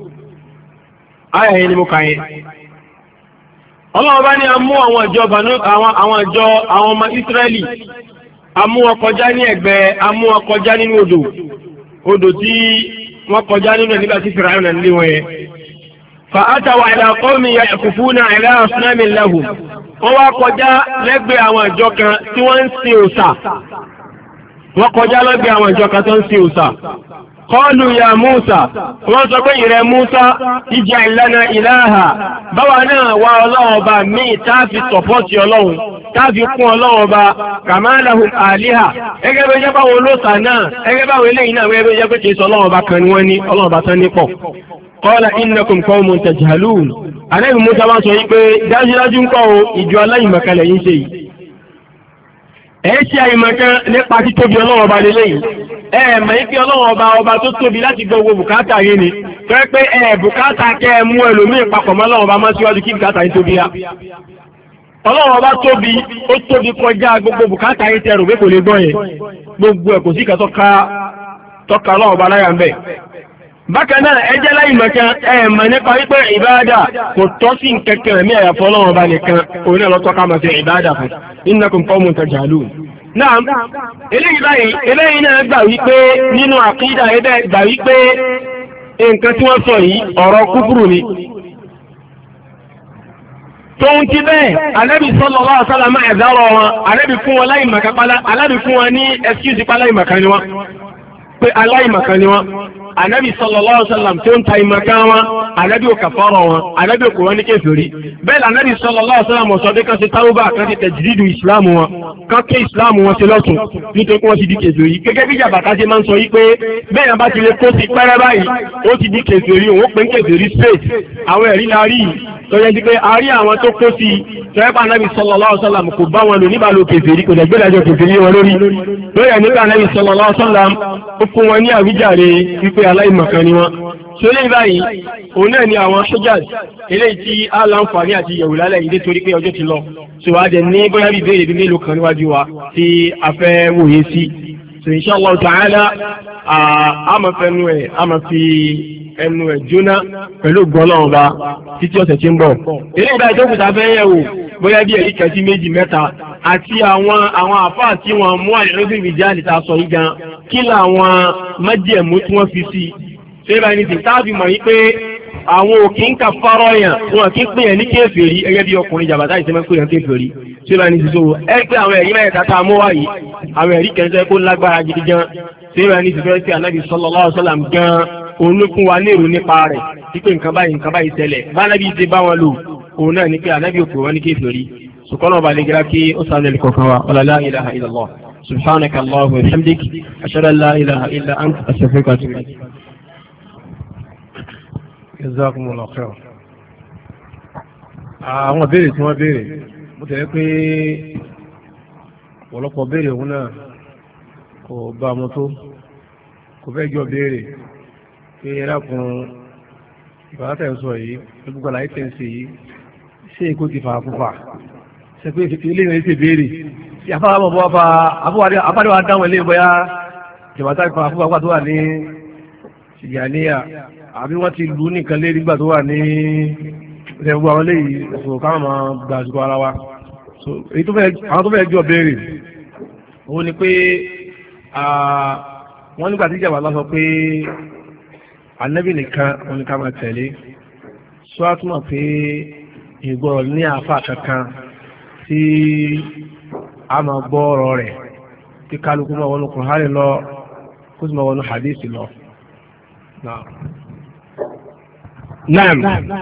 آية المكاين الله بني أمو أوجو بنو أوجو أوما إسرائيلي أمو وقجاني أكبر أمو وقجاني نودو ودو تي وقجاني نباتي فرعون اللي فأتوا على قوم يعكفون على أصنام لهم wọ́n wá kọjá lẹ́gbẹ̀ẹ́ àwọn ìjọ kan tí wọ́n ń sin òòṣà wọ́n kọjá lẹ́gbẹ̀ẹ́ àwọn ìjọ kan tó ń sin òòṣà qalu ya Musa wọ́n sọ pé ìrẹ Musa ij'al lana ilaha báwa náà wá ọlọ́run ọba míì táàfi sọ̀pọ́tì ọlọ́run táàfi kún ọlọ́run ọba kama lahum aliha ẹgẹ́ bí jẹ́ báwọn olóòṣà náà ẹgẹ́ báwọn eléyìí náà wẹ́ẹ́ bí jẹ́ pé kì í sọ ọlọ́run ọba kan ni wọ́n ní ọlọ́run ọba tán nípọ̀. Qala innakum qawmun tajhalun Ànábì Mùsá wá sọ yí pé dájúdájú ń kọ́ o ìjọ aláìmọ̀kálẹ̀ yìí ṣe yìí ẹ̀ ṣe àìmọ̀kan nípa títóbi ọlọ́run ọba lélẹ́yìí ẹ̀ mọ̀ yí pé ọlọ́run ọba ọba tó tóbi láti gbọ́ owó bùkátà yìí ni tó yẹ pé ẹ̀ bùkátà kẹ́ ẹ mú ẹlòmíì papọ̀ mọ́ ọlọ́run ọba máa síwájú kí bùkátà yìí tóbi ya ọlọ́run ọba tóbi ó tóbi kọjá gbogbo bùkátà yìí tẹrù pé kò lè gbọ́ yẹn gbogbo ẹ̀ kò sí ìkà tọ́ka ọlọ́run ọba láyà ń bẹ̀. bákan náà ẹjẹ́ láì mọ̀kan ẹ̀ẹ̀mọ̀ nípa wípé ìbáadà kò tọ́ sí nkẹ́kẹ́ ẹ̀mí àyàfọ́ ọlọ́run ọba nìkan òun náà lọ́tọ́ ká máa ṣe ìbáadà fún innakum qawmun tajhalun. náà eléyìí báyìí eléyìí náà gbà wípé nínú àkídà ẹ̀dẹ́ gbà wípé nǹkan tí wọ́n sọ yìí ọ̀rọ̀ kúfùrù ni. tóun ti bẹ́ẹ̀ Ànábì sallallahu alaihi wasallam ẹ̀dárọ̀ wọn Ànábì fún wọn láì màkà pálá Ànábì fún wọn ní ẹ̀skúùsì pálá ìmàkà ni wọn pé aláìmàkà ni wọn. Ànábì sallallahu alaihi wasallam tó ń ta ìmọ̀ká wọn Ànábì ò kàfàrọ̀ wọn Ànábì kò wọ́n ní kèfèrí bẹ́ẹ̀ Ànábì sallallahu alaihi wasallam sọ pé kan ṣe táwọ́bà kan ti tẹ̀jìdìdù ìsìláàmù wọn kan ké ìsìláàmù wọn ṣe lọ́tún nítorí pé wọ́n ti di kèfèrí gẹ́gẹ́ bí jàbàtà ṣe máa ń sọ yí pé bẹ́ẹ̀ yẹn bá ti lè kó sí pẹ́rẹ́ báyìí ó ti di kèfèrí òun ó pè ń kèfèrí straight àwọn ẹ̀rí la rí tó yẹ pé a rí àwọn tó kó sí tọ́yẹ́ pa Ànábì sallallahu alaihi wasallam kò bá wọn lò níbà ló kèfèrí kò dẹ̀gbẹ́ dájọ́ kèfèrí wọn lórí lórí ẹ̀ nípa Ànábì sallallahu alaihi wasallam ó fún wọn ní àwíjàre wípé aláìmọ̀kan ni wọn. tí ó lè báyìí òun náà ni àwọn sójàs eléyìí tí a láǹfààní àti yẹ̀wò lálẹ́ yìí nítorí pé ọjọ́ ti lọ so a dẹ̀ ní bóyá bí ìbéèrè bí mélòó kan níwájú wa tí a fẹ́ wòye sí so insha Allah ta'ala a máa fẹnu ẹ̀ a máa fi ẹnu ẹ̀ jóná pẹ̀lú gbọ́lọ́run ba títí ọ̀sẹ̀ tí ń bọ̀ eléyìí báyìí tó kù tá a fẹ́ yẹ̀wò bóyá bí ẹ̀rí kẹsí méjì mẹ́ta àti àwọn àwọn àfáà tí wọ́n mú àìrọ́sí ìjáde ta sọ yìí gan kí làwọn májẹ̀mú tí wọ́n fi sí ṣé báyìí ní ti táàbì mọ̀ yí pé àwọn òkè ń kà fárọ́ yàn wọn kì í pè yàn ní kéfèrí ẹgẹ́ bí ọkùnrin jàbátá ìṣẹ́mẹ́ pè yàn kéfèrí ṣé báyìí ní ti so ẹ pé àwọn ẹ̀rí mẹ́ta tá a mú wáyé àwọn ẹ̀rí kẹsẹ́ kó lágbára gidi gan ṣé báyìí ní ti fẹ́ sí Ànábì sallallahu alaihi wasallam gan òun ló fún wa ní èrò nípa rẹ̀ wípé nǹkan báyìí nǹkan báyìí ṣẹlẹ̀ bá Ànábì ti bá wọn lò òun náà ní pé Ànábì òkè wọn ní kéfèrí سبحانه وبعلا كي أسأل الكفوة ولا لا إله إلا الله سبحانك الله وبحمدك أشهد أن لا إله إلا أنت أستغفرك وأتوب إليك جزاكم الله خير. àwọn béèrè tí wọ́n béèrè mo tẹ̀lé pé ọ̀pọ̀lọpọ̀ béèrè òun náà kò bá ọmọ tó kò fẹ́ jọ béèrè pé ẹ̀rá kun ìbáratẹ̀ ń sọ yìí gbogbo àlàyé tẹ̀ ń ṣe yìí ṣé èkó ti fà á fúnfà ṣe pé ilé ìwé ṣe béèrè àfáà mọ̀ bọ́ fa àbádọ́wà dáwọn ilé bóyá jẹ̀bátà ìfà fúnfà wà tó wà ní Tìjàníyà àbí wọ́n ti lù nìkan lé nígbà tó wà ní ẹ̀sẹ̀ gbogbo àwọn eléyìí ẹ̀sùn káwọn máa gba àsìkò ara wa èyí tó fẹ́ àwọn tó fẹ́ jọ béèrè òun ni pé wọ́n nígbà tí ìjàmbá sọ pé ànábì nìkan òun ni ká máa tẹ̀lé sọ àtúmọ̀ pé ìgbọ́rọ̀ ní àfa kankan tí a máa gbọ́ ọ̀rọ̀ rẹ̀ tí kálukú máa wọnú Kùránì lọ kó sì máa wọnú hadisi lọ. Naam.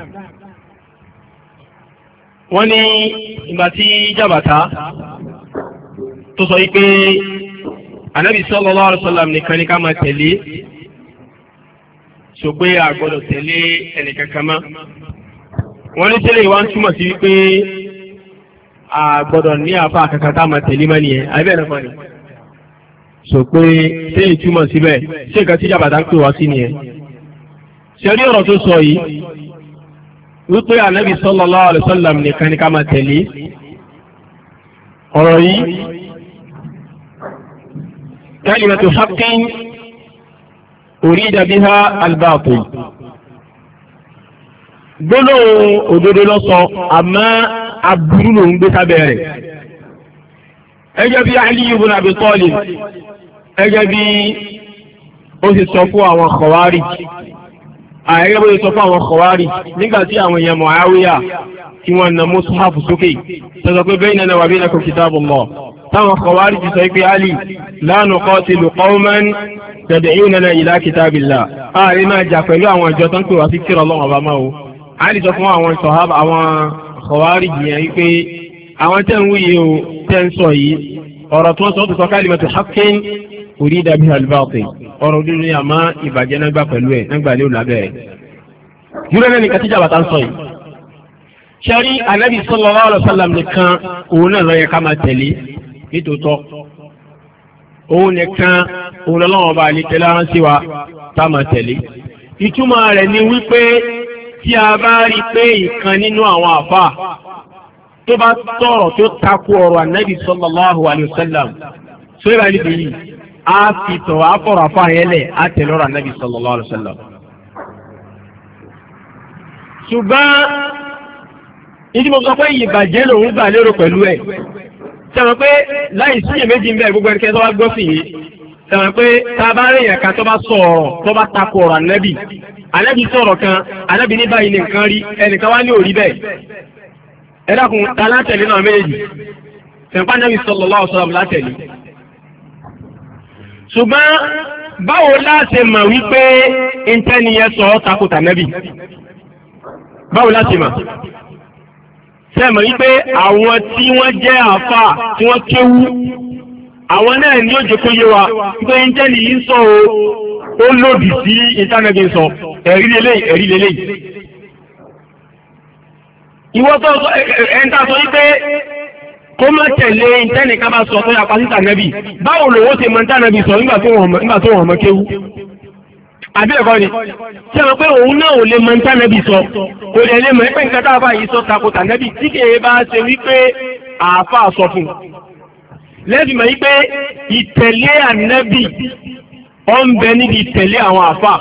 Wọ́n ní ìgbà tí Jàbàtà tó sọ wípé Ànábì sallallahu alaihi wasallam nìkan ní ká máa tẹ̀lé, sọ pé a gbọ́dọ̀ tẹ̀lé ẹnìkankan mọ́. Wọ́n ní tẹ́lẹ̀ wá ń túmọ̀ sí wípé a gbọ́dọ̀ ní àfa kankan tá a máa tẹ̀lé mọ́ nìyẹn, àbí bẹ́ẹ̀ náà ni. Sọ pé tẹ́lẹ̀ túmọ̀ síbẹ̀ ṣé nǹkan tí Jàbàtà ń pè wá sí nìyẹn. Ṣé rí ọ̀rọ̀ tó sọ yìí wípé Ànábì sallallahu alaihi wasallam nìkan ní ká máa tẹ̀lé, ọ̀rọ̀ yìí kalimatu haqqin urida biha al-batil. Gbólóhùn òdodo ló sọ àmọ́ aburú ló ń gbé sábẹ́ rẹ̀. Ẹgẹ́ bí Ali ibn Abi Talib, ẹgẹ́ bí ó sì sọ fún àwọn Khawarij, àyẹ́gẹ́ bó ṣe sọ fún àwọn Khawarij nígbà tí àwọn èèyàn Muawiya tí wọ́n na Mushaf sókè tọ́jọ́ pé baynana wa baynakum kitabullah. Táwọn Khawarij sọ pé Ali la nuqatilu qawman tad'unana ila kitabillah. Ààrẹ máa jà pẹ̀lú àwọn ìjọ tó ń pè wá sí tírà Ọlọ́run ọba máa o. Ali sọ fún àwọn sọ̀hábà àwọn Khawarij yẹn wípé àwọn tẹ́ ń wúye o tẹ́ ń sọ yìí ọ̀rọ̀ tí wọ́n sọ tó sọ kalimatu haqqin urida biha al-batil. Ọ̀rọ̀ dúdú ni àmọ́ ìbàjẹ́ náà gbà pẹ̀lú ẹ̀ náà gbà lé òlábẹ́ ẹ̀. Yúrẹ́ náà nìkan tí Jàbàtà ń sọ yìí. Ṣẹ́rí Ànábì sallallahu alaihi wasallam nìkan òun náà ló yẹ ká máa tẹ̀lé nítòótọ́. Òun nìkan òun lọ́wọ́ bá lè tẹ̀lé ara sí wa tá máa tẹ̀lé. Ìtumọ̀ rẹ̀ ni wípé tí a bá rí pé ìkan nínú àwọn àfà tó bá tọ̀rọ̀ tó takò ọ̀rọ̀ Ànábì sallallahu alaihi wasallam sórí ìbáyìí nìkan yìí a fi tọ̀ a fọ̀rọ̀ àfà yẹn lẹ̀ a tẹ̀lé ọ̀rọ̀ Ànábì sallallahu alaihi wasallam. Ṣùgbọ́n ìdí mo sọ pé ìbàjẹ́ lòun gbà lérò pẹ̀lú ẹ̀. Sọ̀rọ̀ pé láì sí èméjì ń bẹ̀ gbogbo ẹnikẹ́ni tó bá gbọ́ sí yìí. Sọ̀rọ̀ pé tá a bá rí èèyàn kan tó bá sọ ọ̀rọ̀ tó bá takò ọ̀rọ̀ Ànábì. Ànábì sọ̀rọ̀ kan, Ànábì ní báyìí ní nǹkan rí, ẹnìkan wá ní òrí bẹ́ẹ̀. Ẹ dákun ta látẹ̀lé náà méjèèjì. Sẹ̀ǹpá Ànábì sallallahu alaihi wasallam látẹ̀lé. Ṣùgbọ́n báwo láti mọ̀ wípé ìntẹ́niyẹ sọ ọ́ takò tànábì? Báwo láti mọ̀? Sẹ́mọ̀ wípé àwọn tí wọ́n jẹ́ àfà tí wọ́n kéwú, àwọn náà ní ó jẹ́ kó yé wa pé ìntẹ́ni yìí ń sọ o, ó lòdì sí ìntánẹ́bì sọ, ẹ̀rí lélẹ́yìí, ẹ̀rí lélẹ́yìí. Ìwọ tó sọ ẹ̀ńtà sọ wípé kó má tẹ̀lé ìntẹ́ni ká bá sọ tó yà pàṣítà nẹ́bì, báwo lòwó ṣe mọ̀ ìntánẹ́bì sọ nígbà tó wọ́n mọ̀ kéwú? Àbí ẹ̀kọ́ ni, ṣe mọ̀ pé òun náà ò lè mọ̀ ìntánẹ́bì sọ, kò lè lè mọ̀ pé nǹkan tá a bá yìí sọ takò tànẹ́bì tí kèé bá ṣe wípé àáfàá sọ fún un. Lẹ́sìn mọ̀ wípé ìtẹ̀lé ànẹ́bì ó ń bẹ níbi ìtẹ̀lé àwọn àáfàá.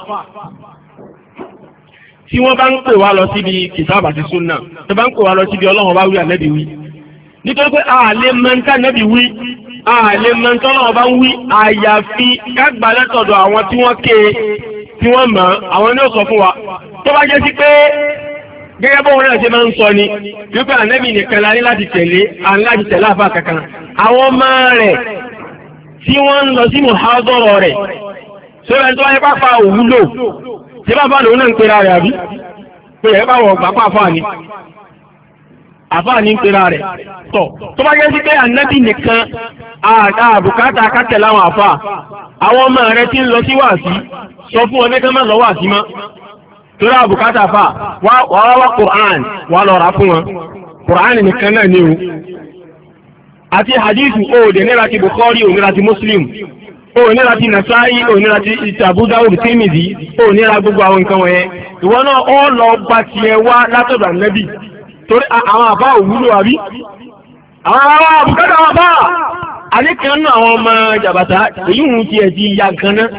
Tí wọ́n bá ń pè wá lọ síbi kìtàbù àti súnà, tí wọ́n bá ń pè wá lọ síbi Ọlọ́run bá wí ànẹ́bì wí. Nítorí pé a lè mọ̀ ìntánẹ́bì wí, a lè mọ̀ ìntọ́lọ́run bá ń wí àyàfi kágbà lẹ́tọ̀dọ̀ àwọn tí wọ́n ké tí wọ́n mọ̀ àwọn ní ó sọ fún wa. Tó bá jẹ́ sí pé gẹ́gẹ́ bọ́ wọn náà ṣe máa ń sọ ni wípé ànẹ́bì nìkan la ní láti tẹ̀lé àní láti tẹ̀lé àfà kankan. Àwọn ọmọ rẹ̀ tí wọ́n ń lọ sí muhadara rẹ̀ sórí ẹni tó wáyé pápá òwúlò tí bá bá lòun náà ń pera rẹ̀ àbí pé ẹ bá wọ̀ gbà pàfà ni àfà ní ń pera rẹ̀ tọ̀. Tó bá jẹ́ sí pé ànẹ́bì nìkan àbùkátà akátẹ̀ láwọn àfà àwọn ọmọ rẹ̀ tí ń lọ sí wàásí sọ fún ọdún kan máa lọ wàásí mọ́ torí àbùkátà fà wá wá wá Qur'an wá lọ rà fún wọn Qur'an nìkan náà ni o àti hadithu o dẹ̀ níra ti Bukhari o níra ti Muslim o níra ti Nasa'i o níra ti Abu Dawud Tirmidhi o níra gbogbo àwọn nǹkan wọ̀nyẹn ìwọ náà ó lọ gba tiẹ̀ wá látọ̀dọ̀ Ànábì torí àwọn àbá òwúlò àbí àwọn àwọn àbùkátà àwọn àbá àlékan náà àwọn ọmọ jàbàtà èyí ń tiẹ̀ ti ya gan náà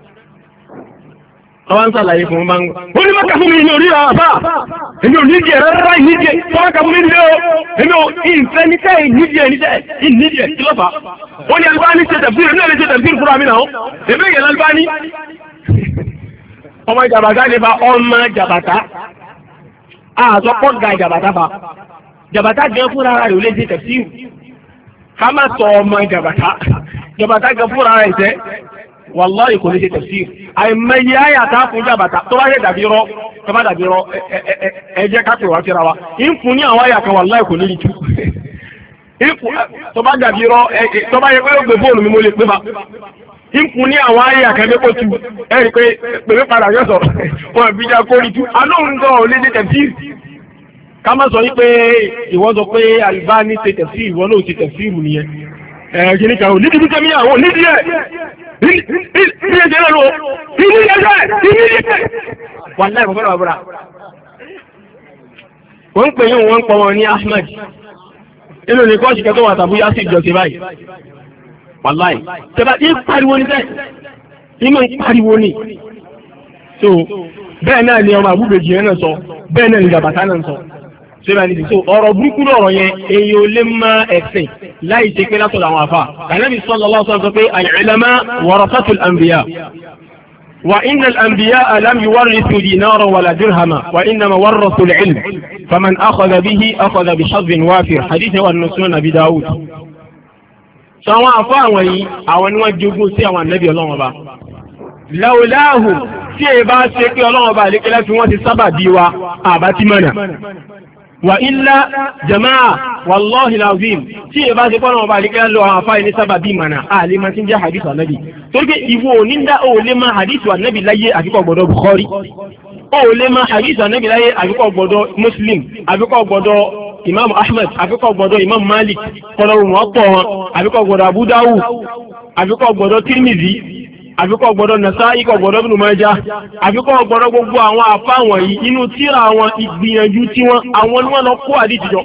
àwọn ń sàlàyé fún ọmọ ń gbọ́. Ó ní mọ́ká fún mi ní orí àbá èmi ò nídìí ẹ̀ rárá ìnídìí ẹ̀ tọ́wọ́ká fún mi nílé o èmi ò ìfẹ́ níṣẹ́ ìnídìí ẹ̀ níṣẹ́ ìnídìí ẹ̀ tí lọ́fà. Ó ní Albani ṣe tẹ̀fíìrì ní ẹ̀lẹ́ṣẹ̀ tẹ̀fíìrì fúnra mi náà èmi èyàn Albani. Ọmọ jàbàtà ní bá ọmọ jàbàtà àtọ́pọ̀ ga jàbàtà fa jàbàtà gan fúnra rẹ̀ ò lè ṣe tafsir ká má sọ ọmọ jàbàtà jàbàtà gan fúnra rẹ̀ ṣẹ́ wàláhì kò lè ṣe tafsir àìmọye àyàtà fún jàbàtà tó bá yẹ dàbí rọ tó bá dàbí rọ ẹ jẹ́ ká pè wá síra wa ń fún ní àwọn àyà kan wàláhì kò lè rí tú tó bá dàbí rọ tó bá yẹ pé ó gbé fóònù mi mo lè pé fa ń fún ní àwọn àyà kan mẹ́kọ̀ọ́ tu ẹ rí pé pèmí padà yọ sọ wọn bí já kórìí tú alóhùn gan ò lè ṣe tafsir ká má sọ wípé ìwọ sọ pé Albani ṣe tafsir ìwọ náà ṣe tafsir nìyẹn ẹ kìíní kan ò nídìí bí tẹ́mi àwọn ò nídìí ẹ̀ ní ẹ̀jẹ̀ lẹ́nu ní ẹ̀jẹ̀ ní ẹ̀jẹ̀ wà láì fọ́fọ́lọ́ àbúrà wọ́n ń pè yín wọ́n ń pọ̀ wọn ní Ahmed inú ní kọ́ọ̀ṣì kẹ́tọ́ wà tàbí yá sí ìjọsìn báyìí wà láì tẹ́bà ní pariwo ní bẹ́ẹ̀ inú ń pariwo ní so bẹ́ẹ̀ náà ni ọmọ àbúbèjì yẹn náà sọ bẹ́ẹ̀ náà ni jàbàtà náà sọ sẹ́bà ní so ọ̀rọ̀ burúkú lọ̀rọ̀ yẹn èyí ò lè má ẹ̀sìn láì ṣe pé látọ̀dọ̀ àwọn àfà Ànábì sallallahu alaihi wasallam sọ pé al-ulama warasatul anbiya wa inna al-anbiya lam yuwarrithu dinaran wala dirhama wa innama warrathu al-ilm faman akhadha bihi akhadha bi hadhin wafir hadith wa an-sunan Abi Dawud. sọ àwọn àfà àwọn yìí àwọn ni wọ́n jogún sí àwọn ànábì Ọlọ́run Ọba lawlahu tí ẹ bá ṣe pé Ọlọ́run Ọba àlékẹ́lá fi wọ́n ti sábà bí wa àbá ti mọ̀nà wa illa jama'a wallahi lazim tí ẹ bá ṣe pọ́nà ọba àríkẹ́ lọ àwọn afáì ní sábà bí mànà àlè máa ti ń jẹ́ hadith anabi torí pé ìwọ ò ní dá ó lè máa hadith anabi láyé àfikọ́ gbọ́dọ̀ Bukhari ó lè máa hadith anabi láyé àfikọ́ gbọ́dọ̀ Muslim àfikọ́ gbọ́dọ̀ Imam Ahmed àfikọ́ gbọ́dọ̀ Imam Malik kọlọ́run wọn pọ̀ wọn àfikọ́ gbọ́dọ̀ Abu Dawud àfikọ́ gbọ́dọ̀ Tirmidhi àfikọ́ gbọ́dọ̀ Nasa'i kọ́ gbọ́dọ̀ Ibn Majah àfikọ́ gbọ́dọ̀ gbogbo àwọn àfá wọ̀nyí inú tíra àwọn ìgbìyànjú tí wọ́n àwọn ni wọ́n lọ kó àdìjọ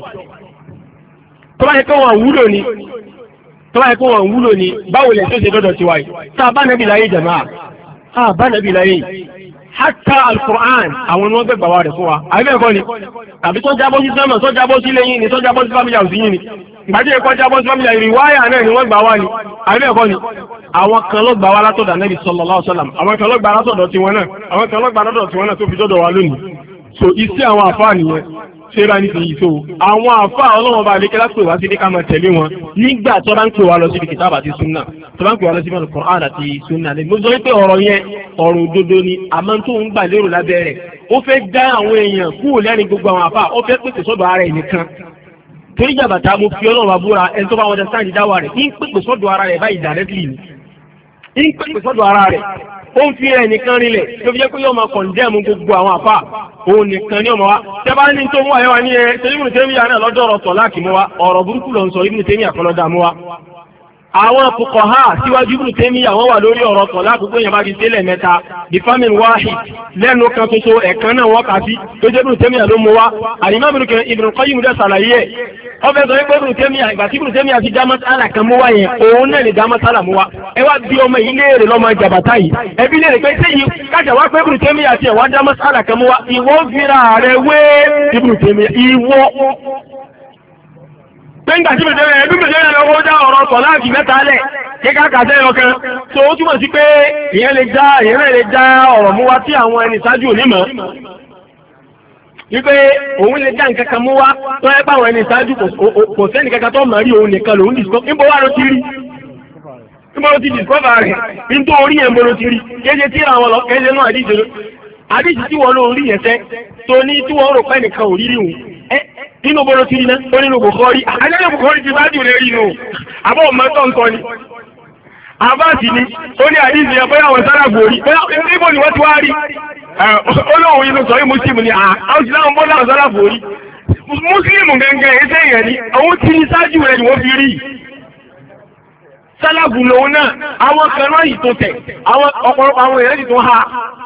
tó bá yẹ kó wọ́n wúlò ní tó bá yẹ kó wọ́n wúlò ní báwo lẹ̀ tó ṣe dọ́dọ̀ tiwa yìí tá a bá nàbí láyé jàmáà a bá nàbí láyé hatta al-Qur'an àwọn ni wọ́n gbẹ̀gbà wa rẹ̀ fún wa àbí bẹ́ẹ̀ kọ́ ni tàbí tó jábọ́ sí sẹ́mọ̀ tó jábọ́ sí lẹ́yìn ni tó jábọ́ sí family house yìí ni ìgbàdí ẹ̀kọ́ jábọ́ sí family house ìwáyà náà ni wọ́n gbà wá ni àbí bẹ́ẹ̀ kọ́ ni àwọn kan ló gbà wá látọ̀dọ̀ Ànábì sallallahu alaihi wasallam àwọn kan ló gbà látọ̀dọ̀ tiwọn náà àwọn kan ló gbà látọ̀dọ̀ tiwọn náà tó fi dọ́dọ̀ wa lónìí so iṣẹ́ àwọn àfáà nìyẹn ṣé bá ní ti yìí so àwọn àfáà ọlọ́wọ́n bá lékẹ́ láti pè wá sí ká máa tẹ̀lé wọn nígbà tó bá ń pè wá lọ síbi kìtàbà àti súnà tó bá ń pè wá lọ síbi Al-Qur'an àti súnà lè mo sọ pé ọ̀rọ̀ yẹn ọ̀rọ̀ òdodo ni àmọ́ tó ń gbà lérò lábẹ́ rẹ̀ ó fẹ́ dá àwọn èèyàn kúrò lẹ́rìn gbogbo àwọn àfáà ó fẹ́ pèsè sọ́dọ̀ ara ẹ̀ nìkan torí jàbàtà mo fi ọlọ́run àbúrà ẹni tó bá wọn dẹ́sáǹdì dáwà rẹ̀ ń pèpè sọ́dọ̀ ara rẹ̀ báyìí directly ni ń pèpè sọ́dọ̀ ara rẹ̀ ó ń fi ẹ̀ nìkan rinlẹ̀ tó fi jẹ́ pé yóò máa kọ̀ǹdẹ́mù gbogbo àwọn àfà òun nìkan ní ọmọ wa tẹ́bá ní tó mú àyẹ̀wò ní ẹ ṣe Ibn Taymiyyah náà lọ́jọ́ ọ̀rọ̀ tọ̀ láàkì mú wa ọ̀rọ̀ burúkú lọ ń sọ Ibn Taymiyyah kan lọ́dà mú wa. àwọn fuqaha síwájú Ibn Taymiyyah wọ́n wà lórí ọ̀rọ̀ tọ̀ láàkì pé yẹn bá ti tẹ́lẹ̀ mẹ́ta bí famin wahid lẹ́nu kan ṣoṣo ẹ̀kan náà wọ́n kà sí tó jẹ́ Ibn Taymiyyah ló mú wa Al-Imam Ibn Qayyim dẹ̀ ṣàlàyé ẹ̀ ọbẹ̀ sọ pé Ibn Taymiyyah ìgbà tí Ibn Taymiyyah ti dá mas'ala kan mú wa yẹn òun náà lè dá mas'ala mú wa ẹ wá bí ọmọ yìí léèrè lọ́mọ jàbàtà yìí ẹbí léèrè pé sẹ́yìn kájà wá pé Ibn Taymiyyah ti ẹ̀ wá dá mas'ala kan mú wa ìwọ fira rẹ̀ wé Ibn Taymiyyah ìwọ. pé ńgbà tí Ibn Taymiyyah ẹbí Ibn Taymiyyah lọ́wọ́ dá ọ̀rọ̀ sọ̀ láàbì mẹ́ta lẹ̀ kíkà kàtẹ́ ọkàn tó ó túmọ̀ sí pé ìyẹn lè já ìyẹn lè já ọ̀rọ̀ mú wa tí àwọn ẹni ṣáájú òní mọ̀ wípé òun lè dá nǹkan kan mú wá tó ẹ bá àwọn ẹni ìsáájú kò sẹ́ni kankan tó mọ̀ rí òun nìkan lòun discover níbo wá ló ti rí níbo ló ti discover rẹ̀ nítorí orí yẹn níbo ló ti rí kéde tí àwọn lọ kéde náà àdíjì ló àdíjì tí wọ́n ló rí yẹn sẹ́ tó ní tí wọ́n rò pé nìkan ò rí rí òun ẹ nínú bó ló ti rí náà ó nínú Bukhari àjẹjẹ Bukhari ti bá dùn lè rí nù àbọ̀ ọmọ tó ń sọ ni àbáàtì ni ó ní àdíjì yẹn bóyá àwọn sára gbòòrí níbo ni wọ́n ti wá rí olóòwò inú sọ yí Muslim ni àwọn òṣìṣẹ́ àwọn bọ́lá ọ̀sára fòrí Muslim gẹ́gẹ́ ẹsẹ́ yẹn ni àwọn tí ní sáájú rẹ̀ ni wọ́n fi rí sálàbù lòun náà àwọn kan náà yìí tó tẹ̀ àwọn ọ̀pọ̀lọpọ̀ àwọn èèyàn sì tó ha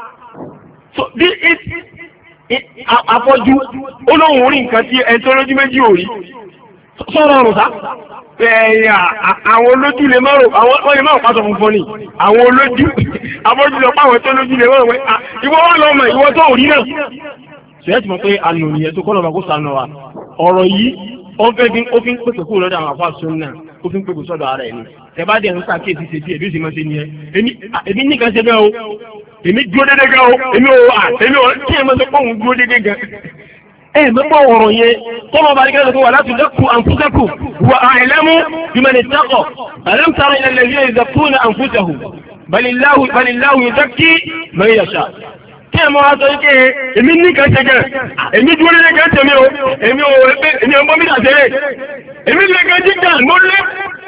afọ́jú olóòwò rí nǹkan tí ẹni tó lójú méjì ò rí sọ̀rọ̀ ọ̀rùn sá ẹ̀yà àwọn olójú lè mọ́rò àwọn lè mọ́rò pásọ̀ funfun ni àwọn olójú afọ́jú lọ páwọn tó lójú lè mọ́rò wẹ́ ìwọ wọ́n lọ́mọ ìwọ tó rí náà ṣe ti mọ̀ pé ànù nìyẹn tó kọ́lọ̀ bàkó sànù wa ọ̀rọ̀ yìí ó fi ń pèpè kúrò lọ́dọ̀ àwọn àfáà sunna ó fi ń pèpè sọ́dọ̀ ara ẹ̀ ni ẹ bá dẹ̀ ń sàkíyèsí ṣe bí èbí sì máa ṣe nìyẹn èmi nìkan ṣe bẹ́ẹ̀ o èmi dúró dédé gan o èmi ò èmi ò kí ẹ máa sọ pé òun dúró dédé gan ẹ mẹ́pọ̀ ọ̀rọ̀ yẹn tọ́lọ́ bá nígbà tó wà láti dẹ́kun àǹfùsẹ́kù wà a'lamu biman ittaqa alam tara ila alladhina yuzakkuna anfusahum balillahu balillahu yuzakki man yasha. kí ẹ mọ aṣọ ike èmi ní kan ṣe gẹ èmi dúró lé kan tèmi o èmi ò èmi ò mọ mi dà sẹ́rẹ̀ èmi lé kan jíjà mo lé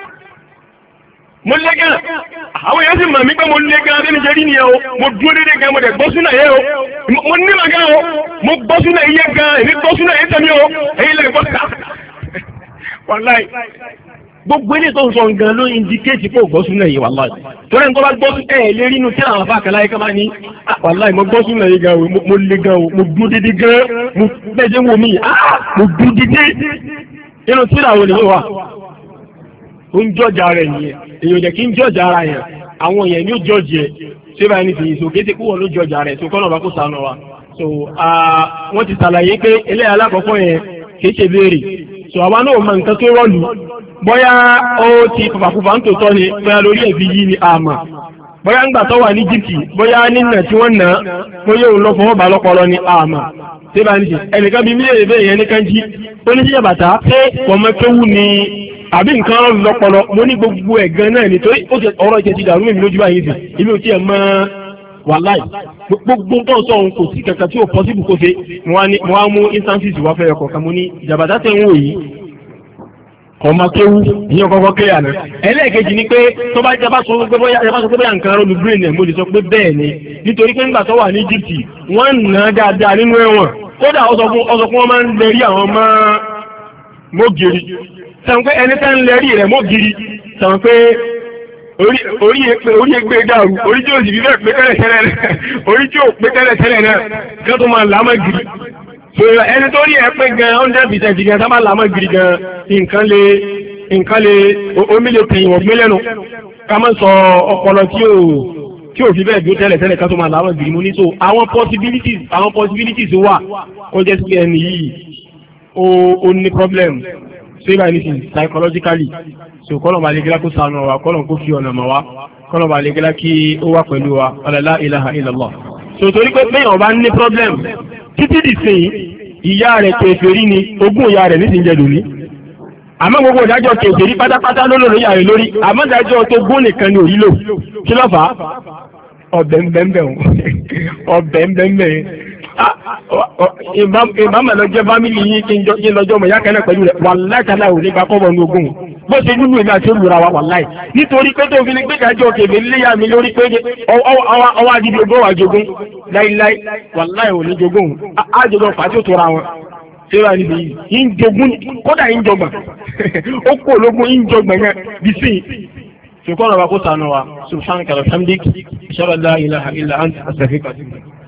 mo lé gan àwọn èèyàn sì mọ̀ mí pé mo lé gan bí mi ṣe rí nìyẹn o mo dúró dédé gan mo dẹ̀ gbọ́ súnà yẹ o mo ní ma gan o mo gbọ́ súnà yẹ gan èmi gbọ́ súnà yẹ tẹ̀mí o èyí lè gbọ́ ká wàláì gbogbo ilé tó ń sọ nǹkan ló indicate pé ò gbọ́ súnà yẹ wàláì torí nǹkan bá gbọ́ súnà ẹ̀ lérí inú tí àwọn afáàkàlà yẹ ká máa ní wàláì mo gbọ́ súnà yẹ gan o mo lé gan o mo dúró dédé gan mo bẹ́ẹ̀ jẹ́ wo mi mo dúró dédé inú tí àwọn ènìyàn wà ó ń jọ́jà rẹ̀ nìyẹn èèyàn jẹ́ kí ń jọ́jà ara yẹn àwọn èèyàn ní ó jọ́jì ẹ̀ ṣé báyìí ní tìyí so kéde kúwọ̀ ló jọ́jà rẹ̀ so kọ́nà bá kó sànù wa so wọ́n ti ṣàlàyé pé eléyà alákọ̀ọ́kọ́ yẹn kìí ṣe béèrè so àwa náà mọ nǹkan tó rọ́ọ̀lù bóyá ó ti fàfàkùfà ń tòótọ́ ni bóyá lórí ẹ̀bí yìí ni àmà bóyá ńgbà tó wà ní jìbìtì bóyá nínà tí wọ́n nà bóyá òun lọ fọwọ́ bá lọ́pọlọ ni àmà ṣé báyìí ní ṣe ẹnìkan bíi mílíọ̀nù bẹ́ẹ̀ yẹn ní kanjí ó ní síyà bàtà pé pọ̀mọ́kéwù ni àbí nǹkan lọ́pọlọ mo ní gbogbo ẹ̀ gan náà nítorí ó ṣe ọ̀rọ̀ ìjẹ́ ti dàrú mímí lójú báyìí sí ibi ò tí ẹ̀ mọ́ wàláì gbogbo tó ń sọ òun kò sí kankan tí ò pọ́sibù kó ṣe mo wá mú instances wá fẹ́ ọkọ̀ kan mo ní ìjàbàtà tẹ̀ ń wò yìí ọmọ kéwú ìyẹn kọ́kọ́ kéwà náà ẹlẹ́ẹ̀kejì ni pé tó bá jábá sọ pé bóyá jábá sọ pé bóyá nǹkan rọ́ọ̀lù brain ẹ̀ mo lè sọ pé bẹ́ẹ̀ ni nítorí pé nígbà tó wà ní Egypt wọ́n ń nà á dáadáa nínú ẹ̀wọ̀n kódà ó sọ fún wọn máa ń lẹ́rí àwọn ọmọ mọ́gìrì sàn pé ẹni tẹ́ ń lẹ́rí rẹ̀ mọ́gìrì sàn pé orí ẹgbẹ́ dàrú orí tí ó sì fi bẹ́ẹ̀ pé tẹ́lẹ̀ tẹ́lẹ̀ náà orí tí ó pé tẹ́lẹ̀ tẹ́lẹ̀ náà kí wọ́n tó máa lámọ́ gírí ẹni tó rí ẹ pé gan hundred percent gan tá máa lámọ́ gírí gan nǹkan lè nǹkan lè omi lè tẹ̀yìn wọ̀n gbé lẹ́nu ká má sọ ọpọlọ tí ó tí ò fi bẹ́ẹ̀ dúró tẹ́lẹ̀ tẹ́lẹ̀ ká tó máa lámọ́ gírí mú ní so àwọn possibilities àwọn possibilities wà ó jẹ́ sí ẹni yìí ó ní problem so if anything psychologically so kọ́nà bá lè gẹ́lá kó sànù wa kọ́nà kó fi ọ̀nà mọ̀ wa kọ́nà bá lè gẹ́lá kí ó wà pẹ̀lú wa la ilaha illallah so torí pé bẹ́ẹ̀ ọba ní problem títí dì sí ìyá rẹ̀ kèfèrí ni ogún ìyá rẹ̀ nísìnyí jẹ́ lónìí àmọ́ gbogbo ìdájọ́ kèfèrí pátápátá ló lòrò ìyá rẹ̀ lórí àmọ́ ìdájọ́ tó gún nìkan ni òyí lò kí ló fà á ọbẹ̀ ńbẹ̀ńbẹ̀ ọbẹ̀ ńbẹ̀ńbẹ̀ ìbámu lọ jẹ́ fámìlì yín kí n lọ́jọ́ mọ̀ yákẹ́lẹ́ pẹ̀lú rẹ̀ wàláì tàlà ò ní gba kọ́bọ̀ ní ogún bó ṣe nínú èmi àti olùra wa wàláì nítorí pé tó fi lè gbéjájọ́ kèmí léyà mi lórí pé ọwọ́ adìdí ogún wà jogún láíláí wàláì ò ní jogún àjọjọ fàájì ò tóra wọn ṣéwà níbi yìí ń jogún kódà yìí ń jọgbọ̀n ó kó ológun yìí ń jọgbọ̀n yẹn bí sí ṣùgbọ́n ọ̀rọ̀ wa kó sànù wa subhanaka wa hamdik ashhadu an la ilaha illa anta astaghfiruka.